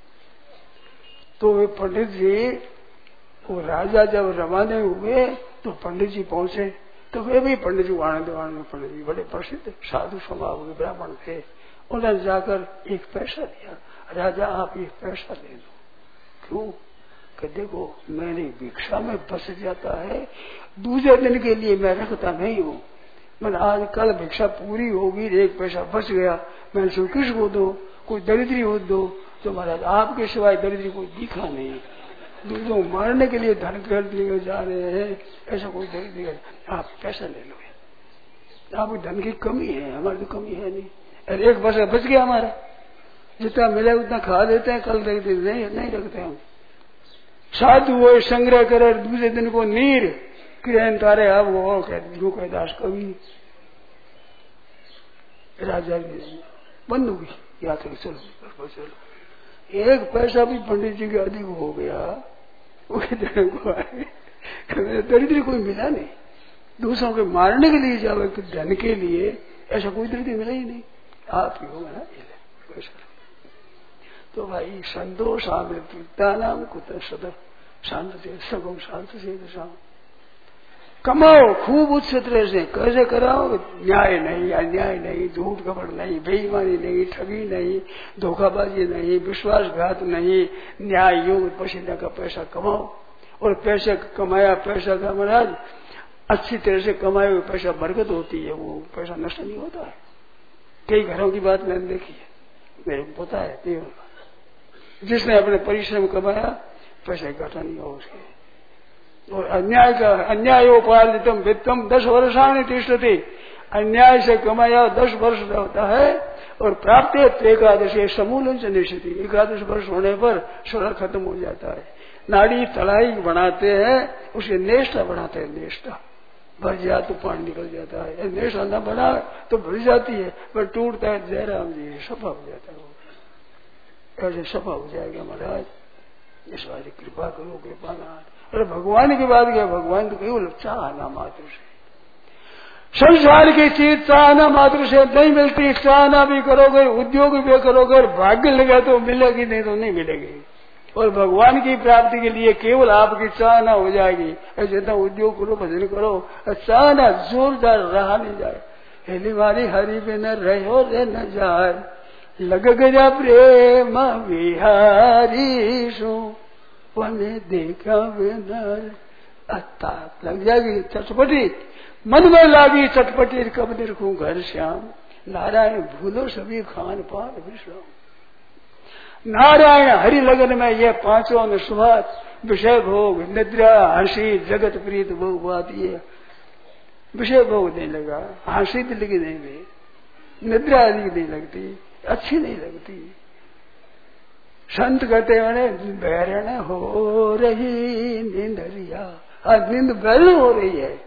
तो वे पंडित जी, वो राजा जब रवाना हुए तो पंडित जी पहुंचे, तो वे भी पंडित जी आनंद पंडित जी बड़े प्रसिद्ध साधु स्वभाव के ब्राह्मण थे। उन्होंने जाकर 1 पैसा दिया, राजा आप 1 पैसा दे दो। क्यों? कि देखो मेरी भिक्षा में बस जाता है, दूसरे दिन के लिए मैं रखता नहीं हूँ, मैंने आज कल भिक्षा पूरी होगी, 1 पैसा बच गया, मैंने सो किसको दो, कोई दरिद्री हो दो। तो महाराज आपके सिवाय दरिद्री कोई दिखा नहीं, दूसरों मारने के लिए धन कर दिए जा रहे हैं, ऐसा कोई दरिद्री, आप पैसा ले लो, आपको धन की कमी है, हमारी तो कमी है नहीं। अरे 1 पैसा बच गया हमारा, जितना मिले उतना खा देते हैं, कल रख देते नहीं रखते हम। साधु वो संग्रह करे, दूसरे दिन को नीर किरण तारे, अब वो कहते दास कवि राजा बंद होगी यात्रा, चलो चलो। 1 पैसा भी पंडित जी के अधिक हो गया, दरिद्र कोई मिला नहीं, दूसरों के मारने के लिए जावे धन के लिए, ऐसा कोई दरिद्र मिला ही नहीं। आप ही होगा ना पैसा। तो भाई संतोष आमृता नाम कुत सदर शांत से सगम शांत से दशा, कमाओ खूब उच्च तरह से, कैसे कराओ? न्याय नहीं, अन्याय नहीं, झूठ कपट नहीं, बेईमानी नहीं, ठगी नहीं, धोखाबाजी नहीं, विश्वासघात नहीं, न्याय योग पसीना का पैसा कमाओ। और पैसे कमाया, पैसा का महाराज अच्छी तरह से कमाए हुए पैसा बरकत होती है, वो पैसा नष्ट नहीं होता है। कई घरों की बात मैंने देखी है, मेरे को पता है केवल, जिसने अपने परिश्रम कमाया पैसा घाटा नहीं हो उसके। और अन्याय का अन्यायोपार्जितम वित्तम 10 वर्षाणि तिष्ठति, अन्याय से कमाया 10 वर्ष रहता है। और प्राप्त एकादशी समूलन से निश्चित, 11 वर्ष होने पर सोना खत्म हो जाता है। नाड़ी तलाई बनाते हैं, उसे नेष्टा बनाते हैं, नेष्टा भर जाए तो पानी निकल जाता है, नेष्टा न बना तो भर जाती है, पर टूटता है जयराम जी सफा हो जाता है, ऐसे सफा हो जाएगा महाराज। इस बार कृपा करो, कृपा ना। अरे भगवान की बात क्या, भगवान तो केवल चाहना मात्र से, संसार की चीज चाहना मात्र से नहीं मिलती। चाहना भी करोगे, उद्योग भी करोगे, भाग्य लगा तो मिलेगी, नहीं तो नहीं मिलेगी। और भगवान की प्राप्ति के लिए केवल आपकी चाहना हो जाएगी। जितना उद्योग करो, भजन करो, चाहना जोरदार रहा नहीं जाए। हेली मारी हरि बिन रहो रे न जाए, लग गया प्रेम विहारी सु पने देखा बिनर अत्ता लग जाएगी चटपटी, मन में लागी चटपटी, कब देखूं घर श्याम। नारायण भूलो सभी खान पान विश्राम। नारायण हरि लगन में ये पांचों अनुस्वाद, विषय भोग, निद्रा, हंसी, जगत प्रीत भोग बात, ये विषय भोग नहीं लगा, हंसी दिल की नहीं गई, निद्रा आदि नहीं लगती, अच्छी नहीं लगती। संत कहते मैंने बैरण हो रही नींदरिया, आज नींद बैरण हो रही है,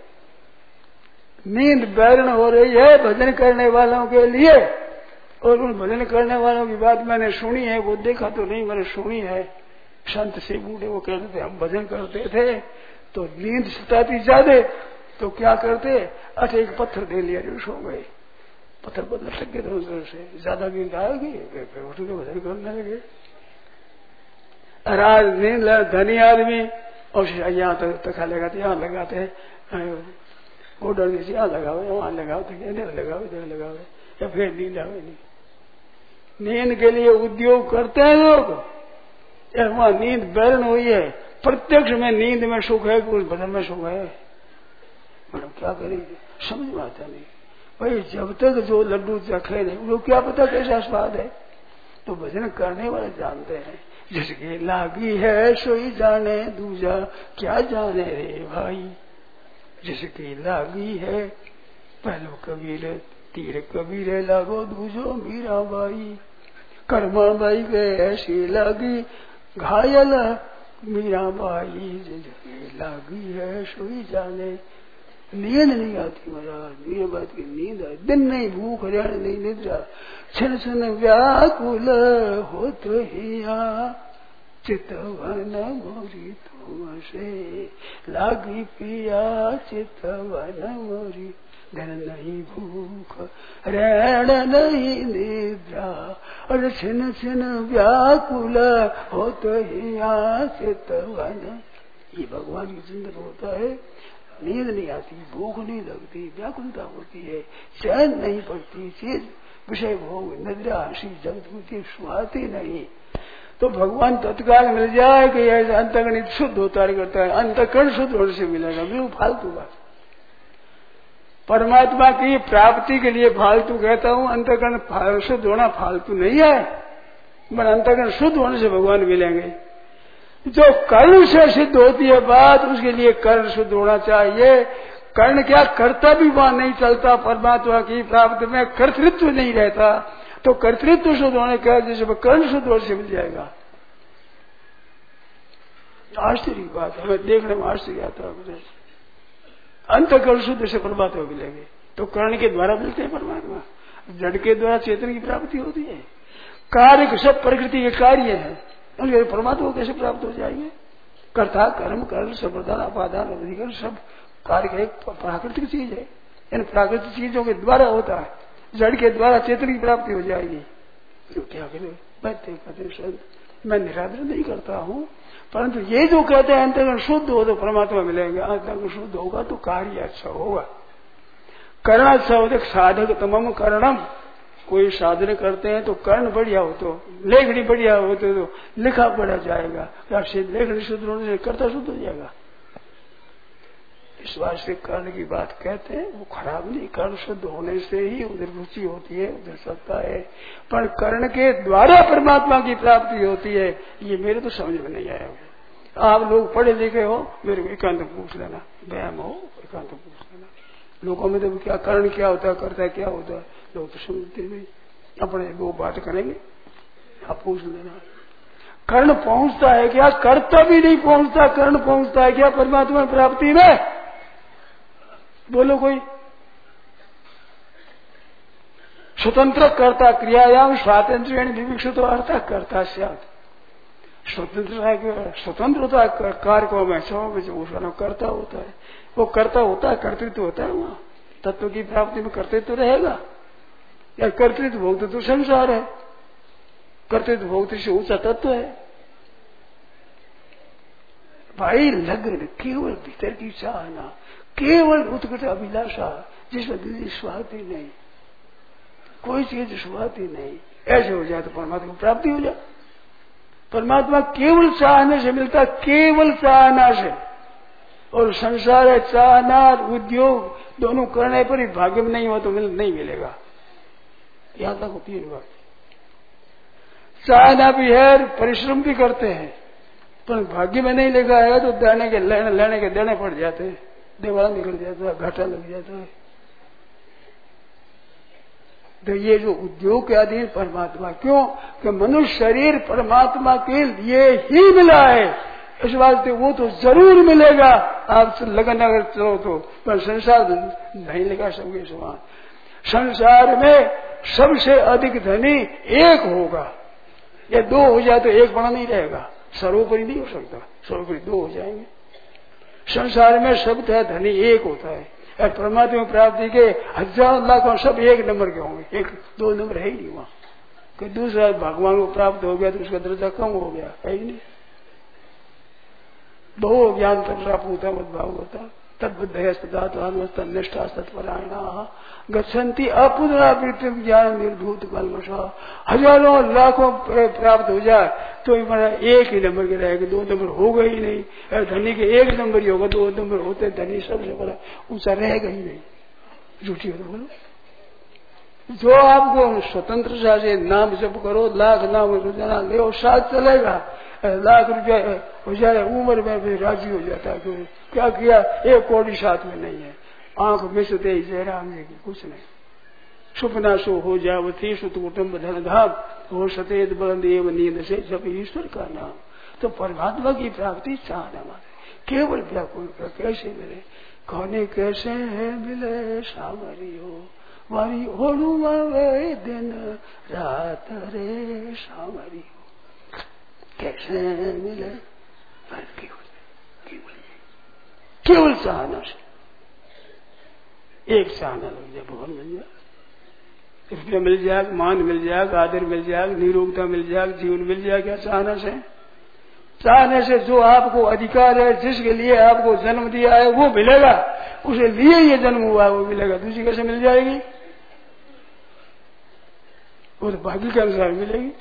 नींद बैरण हो रही है भजन करने वालों के लिए। और उन भजन करने वालों की बात मैंने सुनी है, वो देखा तो नहीं, मैंने सुनी है। संत से बूढ़े वो कहते थे हम भजन करते थे तो नींद सताती ज्यादा, तो क्या करते, अच्छा एक पत्थर दे लिया जो सो गए, पत्थर पर लटक गए उधर से, ज्यादा नींद आएगी फिर उठ के भजन करने लगे। राज नींद धनी आदमी और यहाँ तक लगाते, यहाँ लगाते, गोडर नीचे यहाँ लगाओ, वहां लगाओ, इधर लगाओ, इधर लगाओ, या फिर नींद आवे नहीं। नींद के लिए उद्योग करते हैं लोग, वहां नींद बैरण हुई है, प्रत्यक्ष में नींद में सुख है कि उस भजन में सुख है। मतलब क्या करेंगे, समझ में आता नहीं भाई। जब तक जो लड्डू चखे नहीं, वो क्या पता कैसा स्वाद है। तो भजन करने वाले जानते हैं, जिसकी लागी है सोई जाने, दूजा क्या जाने रे भाई। जिसकी लागी है, पहलो कबीर तीर कबीरे लागो, दूजो मीरा बाई। कर्मा बाई गए ऐसी लागी, घायल मीरा बाई। जिसकी लागी है सोई जाने। नींद नहीं आती महाराज, ये बात की नींद आती, दिन नहीं भूख, हरियाणा नहीं निद्रा, क्षण क्षण व्याकुल हो तो हिया, चितवन मोरी तुमसे लागी पिया, चितवन मोरी। दिन नहीं भूख, रैण नहीं निद्रा, और छिन छिन व्याकुल हो तो हिया, चितवन। ये भगवान की चिंतन होता है। नींद नहीं आती, भूख नहीं लगती, व्याकुलता होती है, चैन नहीं पड़ती, चीज विषय भोग, निद्रा, हंसी, जगत सुहाती नहीं। तो भगवान तत्काल मिल जाए कि ऐसा अंतकरण शुद्ध होता करता है। अंतकरण शुद्ध होने से मिलेगा, बिल्कुल फालतू बात। परमात्मा की प्राप्ति के लिए फालतू कहता हूँ, अंतकरण शुद्ध होना फालतू नहीं है, पर अंतकरण शुद्ध होने से भगवान मिलेंगे। जो कर्ण से सिद्ध होती है बात, उसके लिए कर्ण शुद्ध होना चाहिए। कर्ण क्या करता भी वहां नहीं चलता, परमात्मा की प्राप्ति में कर्तृत्व नहीं रहता, तो कर्तृत्व शुद्ध होने का जैसे कर्ण शुद्ध होने से मिल जाएगा। आश्चर्य की बात है, हमें देखने में आश्चर्य आता है। अंतकर्ण शुद्ध से परमात्मा मिलेंगे, तो कर्ण के द्वारा मिलते हैं परमात्मा, जड़ के द्वारा चेतन की प्राप्ति होती है। कार्य सब प्रकृति के कार्य है, उनके परमात्मा कैसे प्राप्त हो जाएंगे। कर्ता कर्म कर्म संप्रदान अपादान अधिकरण सब कार्य एक प्राकृतिक चीज है, इन प्राकृतिक चीजों के द्वारा होता है। जड़ के द्वारा चेतन की प्राप्ति हो जाएगी। तो क्या करें, बैठते कहते मैं निरादर नहीं करता हूँ, परंतु ये जो कहते हैं अंतर्गण शुद्ध हो तो परमात्मा मिलेंगे, अंतर्गण शुद्ध होगा तो कार्य अच्छा होगा। कर्ण अच्छा हो, साधक तमम कर्णम, कोई साधन करते हैं तो कर्ण बढ़िया हो तो, लेखनी बढ़िया हो तो लिखा पढ़ा जाएगा, या लेखनी शुद्ध होने से कर्ता शुद्ध हो जाएगा। इस वास्ते कर्ण की बात कहते हैं, वो खराब नहीं, कर्ण शुद्ध होने से ही उधर रुचि होती है, उधर सत्ता है, पर कर्ण के द्वारा परमात्मा की प्राप्ति होती है, ये मेरे तो समझ में नहीं आया। आप लोग पढ़े लिखे हो, मेरे को एकांत पूछ लेना, व्यायाम हो एकांत पूछ लेना। लोगों में तो क्या कर्ण क्या होता है, करता क्या होता है, लोग तो समझते नहीं, अपने वो बात करेंगे, आप पूछ लेना। कर्ण पहुंचता है क्या? कर्ता भी नहीं पहुंचता, कर्ण पहुंचता है क्या परमात्मा प्राप्ति में? बोलो कोई। स्वतंत्र कर्ता क्रियायाम स्वातंत्र विविक्षित अर्थ कर्ता स्यात्। स्वतंत्रता कार्य को में उसका कर्ता होता है, वो कर्ता होता है, कर्तृत्व होता है। वहां तत्व की प्राप्ति में कर्तृत्व रहेगा, या कर्तृत्व भोक्तृ तो संसार है, कर्तृत्व भोक्तृ से ऊंचा तत्व है। भाई लग्न केवल भीतर की चाहना, केवल उत्कट अभिलाषा, जिसमें दिल स्वार्थी नहीं, कोई चीज स्वार्थी नहीं, ऐसे हो जाए तो परमात्मा की प्राप्ति हो जाए। परमात्मा केवल चाहने से मिलता, केवल चाहना से। और संसार है चाहना, उद्योग दोनों करने पर ही भाग्य में नहीं हो तो नहीं मिलेगा। यहां तक होती है बात। चाहना भी है, परिश्रम भी करते हैं, पर भाग्य में नहीं लगा है तो लेने के देने पड़ जाते हैं, देवाला निकल जाता है, घाटा लग जाता है। तो ये जो उद्योग के अधीन परमात्मा, क्यों कि मनुष्य शरीर परमात्मा के लिए ही मिला है, इस वास्ते वो तो जरूर मिलेगा। आप लगन अगर चलो तो, पर संसार नहीं लगा सबके समान। संसार में सबसे अधिक धनी एक होगा, या दो हो जाए तो एक बड़ा नहीं रहेगा, सर्वोपरि नहीं हो सकता, सर्वोपरि दो हो जाएंगे। संसार में सब धनी एक होता है, और परमात्मा प्राप्ति के हजारों लाखों सब एक नंबर के होंगे, एक दो नंबर है ही नहीं वहां। कि दूसरा भगवान को प्राप्त हो गया तो उसका दर्जा कम हो गया, है ही नहीं। बहु ज्ञान तपसा पूता मत भाव होता तद्बुद्धनिष्ठा तत्परायणा गच्छन्ति अपुनरावृत्ति ज्ञान निर्धूत कल्मषा। हजारों लाखों प्राप्त हो जाए तो एक ही नंबर के रहेगा, दो नंबर होगा ही नहीं। धनी के एक नंबर ही होगा, दो नंबर होते धनी सबसे बड़ा ऊंचा रहेगा ही नहीं। झूठी हो तो बोलो। जो आपको स्वतंत्रता से नाम जप करो, लाख नाम रोजाना ले, साथ चलेगा, लाख रुपया हो जाए उम्र में भी राजी हो जाता है। क्या किया, एक कौड़ी साथ में नहीं है, आंख में सुते ही जयराम जी की कुछ नहीं। सुपना सो हो जावती सुत कुटुम्ब धन धाम हो सतेत बुलंद एवं नींद से जब ईश्वर का नाम। तो परमात्मा की प्राप्ति चाहना मात्र केवल व्याकुल का कैसे मिले, कौने कैसे है मिले सामरियो वारी ओढ़ू वे दिन रात रे सामरियो, कैसे मिले पर केवल चाहना से। एक चाहना लग जाए, भगवान मिल जाए, रुपया मिल जाएगा, मान मिल जाएगा, आदर मिल जाएगा, निरोगता मिल जाएगा, जीवन मिल जाएगा। क्या चाहना से? चाहने से जो आपको अधिकार है, जिसके लिए आपको जन्म दिया है वो मिलेगा, उसे लिए ये जन्म हुआ है वो मिलेगा। दूसरी कैसे मिल जाएगी? वो तो भाग्य के अनुसार मिलेगी।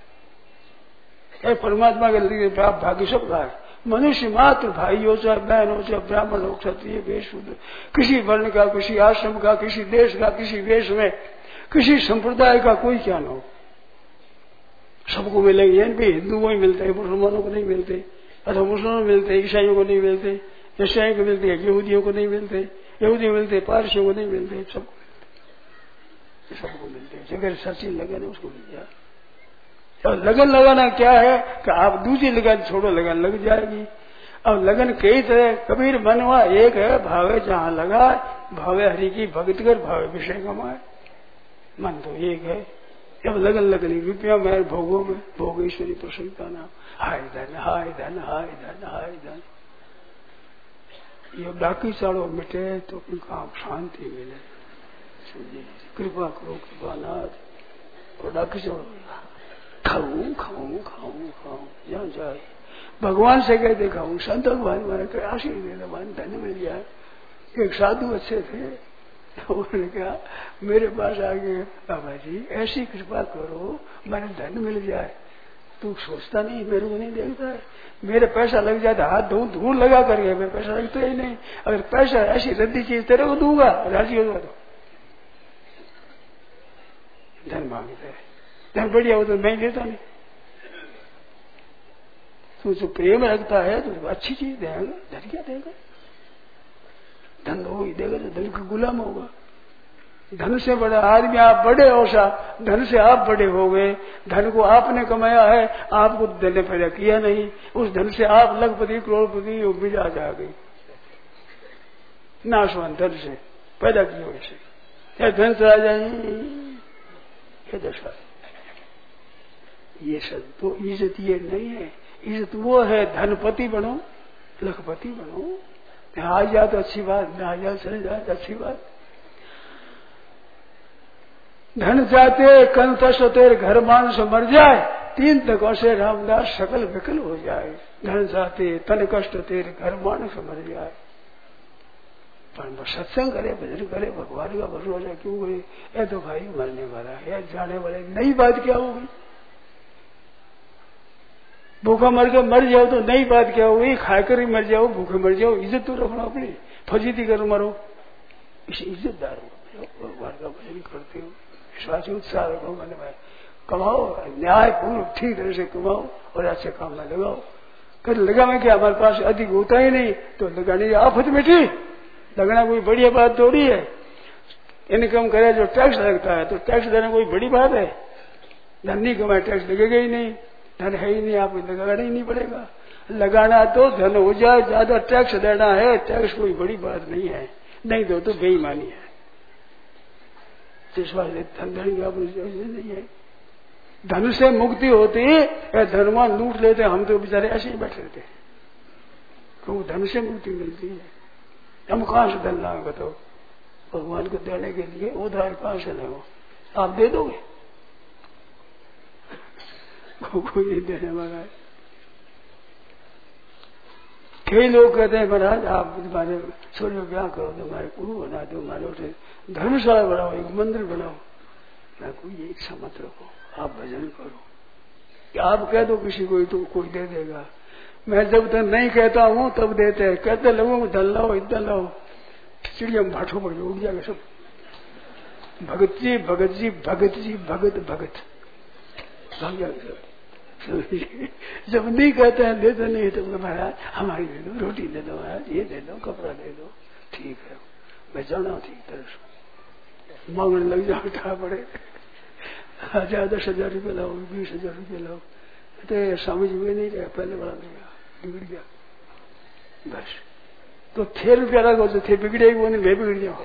परमात्मा के लिए प्राप्त भाग्य सबका है। मनुष्य मात्र भाई हो, चाहे बहन हो, चाहे ब्राह्मण हो, क्षत्रिय वेश, किसी वर्ण का, किसी आश्रम का, किसी देश का, किसी वेश में, किसी संप्रदाय का कोई क्या न हो, सबको मिलेंगे। भी हिंदुओं को ही मिलते हैं, मुसलमानों को नहीं मिलते, अथवा मुसलमान मिलते हैं, ईसाइयों को नहीं मिलते, ईसाइयों को मिलते हैं, यहूदियों को नहीं मिलते, यहूदियों मिलते, पारसियों को नहीं मिलते, सबको मिलते हैं। जगह सच्ची लगन है उसको मिल जाए। और लगन लगाना क्या है कि आप दूसरी लगन छोड़ो, लगन लग जाएगी। अब लगन कई तरह, कबीर मनवा एक है, भावे जहां लगा, भावे हरि की भक्ति कर, भावे विषय कमाए, मन तो एक है। अब लगन लगनी रुपया में, भोगों में, भोग ईश्वरी प्रसन्नता नाम। हाय धन हाय धन हाय धन हाय धन, ये बाकी चारों मिटे तो उनका शांति मिले। कृपा करो कृपानाथ, और बाकी चारों खाऊं खाऊं खाऊं खाऊं जहाँ जाए भगवान से कहते खाऊं। संत भगवान मारे कहे आशीर्वाद दे भगवान धन मिल जाए। एक साधु अच्छे थे, उन्होंने कहा मेरे पास आके बाबा जी ऐसी कृपा करो मैंने धन मिल जाए। तू सोचता नहीं, मेरे को नहीं देखता है, मेरे पैसा लग जाता हाथ धूल लगा करके, मेरे पैसा लगता ही नहीं। अगर पैसा ऐसी रद्दी चीज तेरे को दूंगा राजी होगा तो धन मांगता है, धन बढ़िया हो तो मैं देता नहीं। तू जो प्रेम रखता है तो अच्छी चीज देगा, धन क्या देगा? धन हो ही देगा तो धन का गुलाम होगा। धन से बड़ा आदमी आप बड़े हो सा, धन से आप बड़े हो गए। धन को आपने कमाया है, आपको धन ने पैदा किया नहीं। उस धन से आप लखपति करोड़पति मिजाज आ गई। नाशवान धन से पैदा किया वैसे धन से आ जाए ये दशा। ये सब तो इज्जत ये नहीं है। इज्जत वो है धनपति बनो लखपति बनो। आ जाए तो अच्छी बात, न आ जाए चले जाए तो अच्छी बात। धन जाते कंतश तेरे घर मान से मर जाए, 3 तकों से रामदास सकल विकल हो जाए। धन जाते तन कष्ट तेरे घर मान से मर जाए। पर सत्संग करे भजन करे भगवान का भरोसा क्यों करे? ये तो भाई मरने वाला है, जाने वाले। नई बात क्या होगी? भूखा मर के मर जाओ तो नई बात क्या होगी? खाकर ही मर जाओ, भूखे मर जाओ, इज्जत तो रखना अपनी। फजीती करो मरो, इसे इज्जतदार हो, भगवान का भजन करते हो, विश्वास उत्साह रखो मन में, कमाओ न्याय पूर्व ठीक तरह से कमाओ और अच्छे काम में लगाओ। कभी लगा में क्या हमारे पास अधिक होता ही नहीं तो लगाने की आफत मिटी। लगना कोई बढ़िया बात थोड़ी है। इनकम करे जो टैक्स लगता है तो टैक्स देना कोई बड़ी बात है? धन नहीं कमाए टैक्स लगेगा ही नहीं, धन है ही नहीं, आपको लगाना ही नहीं पड़ेगा। लगाना तो धन हो जाए, ज्यादा टैक्स देना है, टैक्स कोई बड़ी बात नहीं है। नहीं दो तो बेईमानी है। जिस बात धन देने की आपको जरूरत नहीं है। धन से मुक्ति होती है, धनवान लूट लेते, हम तो बेचारे ऐसे ही बैठे रहते। क्यों? धन से मुक्ति मिलती है। हम कहां से धन लाएंगे बताओ? भगवान को देने के लिए उधार कहां से लेंगे? आप दे दोगे? कोई नहीं देने वाला है। कई लोग कहते हैं महाराज आप तुम्हारे छोड़ो क्या करो, तुम्हारे गुरु बना दो, हमारे धर्मशाला बनाओ, एक मंदिर बनाओ। मैं कोई इच्छा मत रखो, आप भजन करो। आप कह दो किसी को तो कोई दे देगा। मैं जब तक नहीं कहता हूं तब देते हैं। कहते लोगों को धन लाओ इतना लाओ, चिड़िया भाठों पर उड़ जाएगा सब। भगत जी भगत जी भगत जी भगत भगत भाग जाएगा सब। जब नहीं कहते हैं देते नहीं तो महाराज हमारी दे दो, रोटी दे दो, महाराज ये दे दो, कपड़ा दे दो, ठीक है मैं जाना ठीक तरह से मांगने लग जाओ, उठा पड़े 1000 10,000 रुपये लाओ, 20,000 रुपये लाओ, तो समझ में नहीं रहा, पहले बड़ा बिगड़ गया बस। तो थे रुपया लगा तो थे बिगड़े वो नहीं, मैं बिगड़ जाऊं।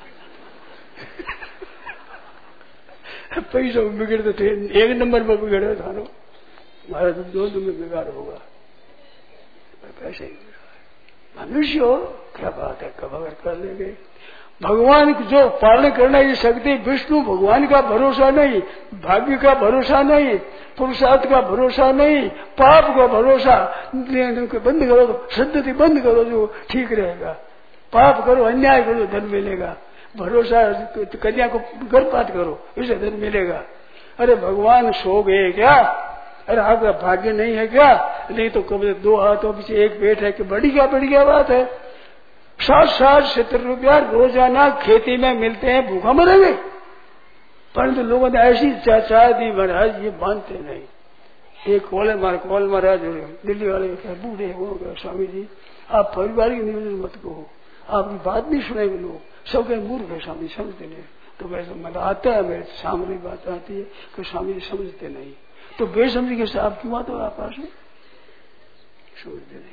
पैसा बिगड़ते थे, 1 नंबर पर बिगड़े था ना, हमारा तो 2 में बिगाड़ होगा। पैसे ही मनुष्य हो क्या बात है, कब अगर कर लेंगे। भगवान जो पालन करना की शक्ति, विष्णु भगवान का भरोसा नहीं, भाग्य का भरोसा नहीं, पुरुषार्थ का भरोसा नहीं, पाप का भरोसा। बंद करो तो सद्धति बंद करो जो ठीक रहेगा। पाप करो, अन्याय करो, धन मिलेगा। भरोसा कन्या को गर्भपात करो, इसे धन मिलेगा। अरे भगवान सो गए क्या? अरे आपका भाग्य नहीं है क्या? नहीं तो कभी 2 हाथों पीछे 1 पेट है कि बड़ी क्या बात है। 60-70 रुपया रोजाना खेती में मिलते हैं, भूखा मरेंगे। परंतु लोगों ने ऐसी चाचा दी महाराज ये मानते नहीं। एक कॉल महाराज दिल्ली वाले बूढ़े हो गए, स्वामी जी आप परिवार की निवेदन मत कहो, आपकी बात नहीं सुनेंगे लोग, सबके मूर्ख है स्वामी, समझते नहीं। तो वैसे मतलब आता है मेरे सामने बात आती है कि स्वामी जी समझते नहीं। तो बेसमझी के साथ क्यों आते हो आप पास में? समझते नहीं।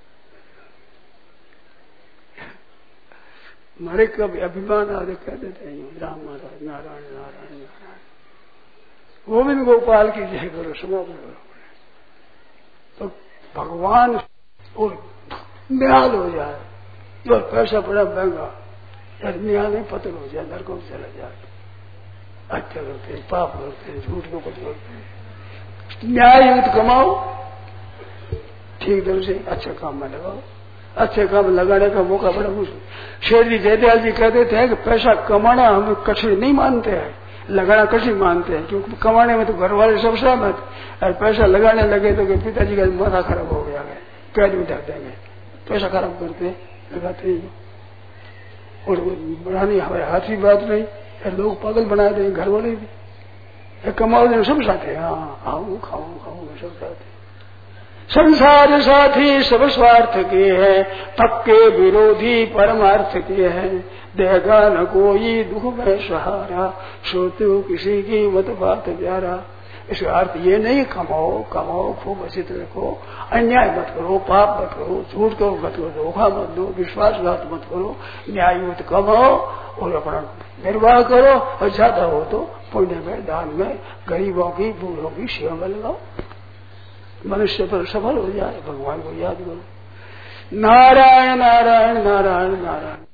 हमारे कभी अभिमान आदि कह देते हैं राम महाराज नारायण नारायण नारायण, गोविंद गोपाल की जय करो, समापन करो। तो भगवान और निहाल हो जाए, और पैसा बड़ा महंगा, निहाल नहीं पतन हो जाए, नरकों में चला जाए। हत्या करते हैं, पाप करते हैं, झूठ को कुछ करते हैं, न्याय युक्त कमाओ, ठीक ढंग से अच्छे काम में लगाओ। अच्छे काम लगाने का मौका बड़ा मुश्किल। शेर जी जयदयाल जी कहते थे कि पैसा कमाना हम कठिन नहीं मानते हैं, लगाना कठिन मानते हैं, क्योंकि कमाने में तो घर वाले सब सहमत, और पैसा लगाने लगे तो पिताजी का माथा खराब हो गया, कैद में डाल देंगे, पैसा खराब करते लगाते ही, और बढ़ानी हमारे हाथ की बात नहीं, लोग पागल बना देंगे घर वाले भी। कमाओ देने सब साथे, हाँ खाऊं खाऊं खाऊं सब साथे। संसार साथी सब स्वार्थ के हैं, पक्के विरोधी परमार्थ के हैं। देगा न कोई दुख में सहारा, सोते किसी की मत बात प्यारा। इसका अर्थ ये नहीं कमाओ कमाओ खूब अच्छी तरह रखो, अन्याय मत करो, पाप मत करो, झूठ करो मत करो, धोखा मत दो, विश्वासघात मत करो, न्याययुक्त कमाओ और अपना निर्वाह करो, और ज्यादा हो तो पुण्य में, दान में, गरीबों की बूढ़ों की सेवा में लगाओ। मनुष्य पर सफल हो जाए, भगवान को याद करो। नारायण नारायण नारायण नारायण।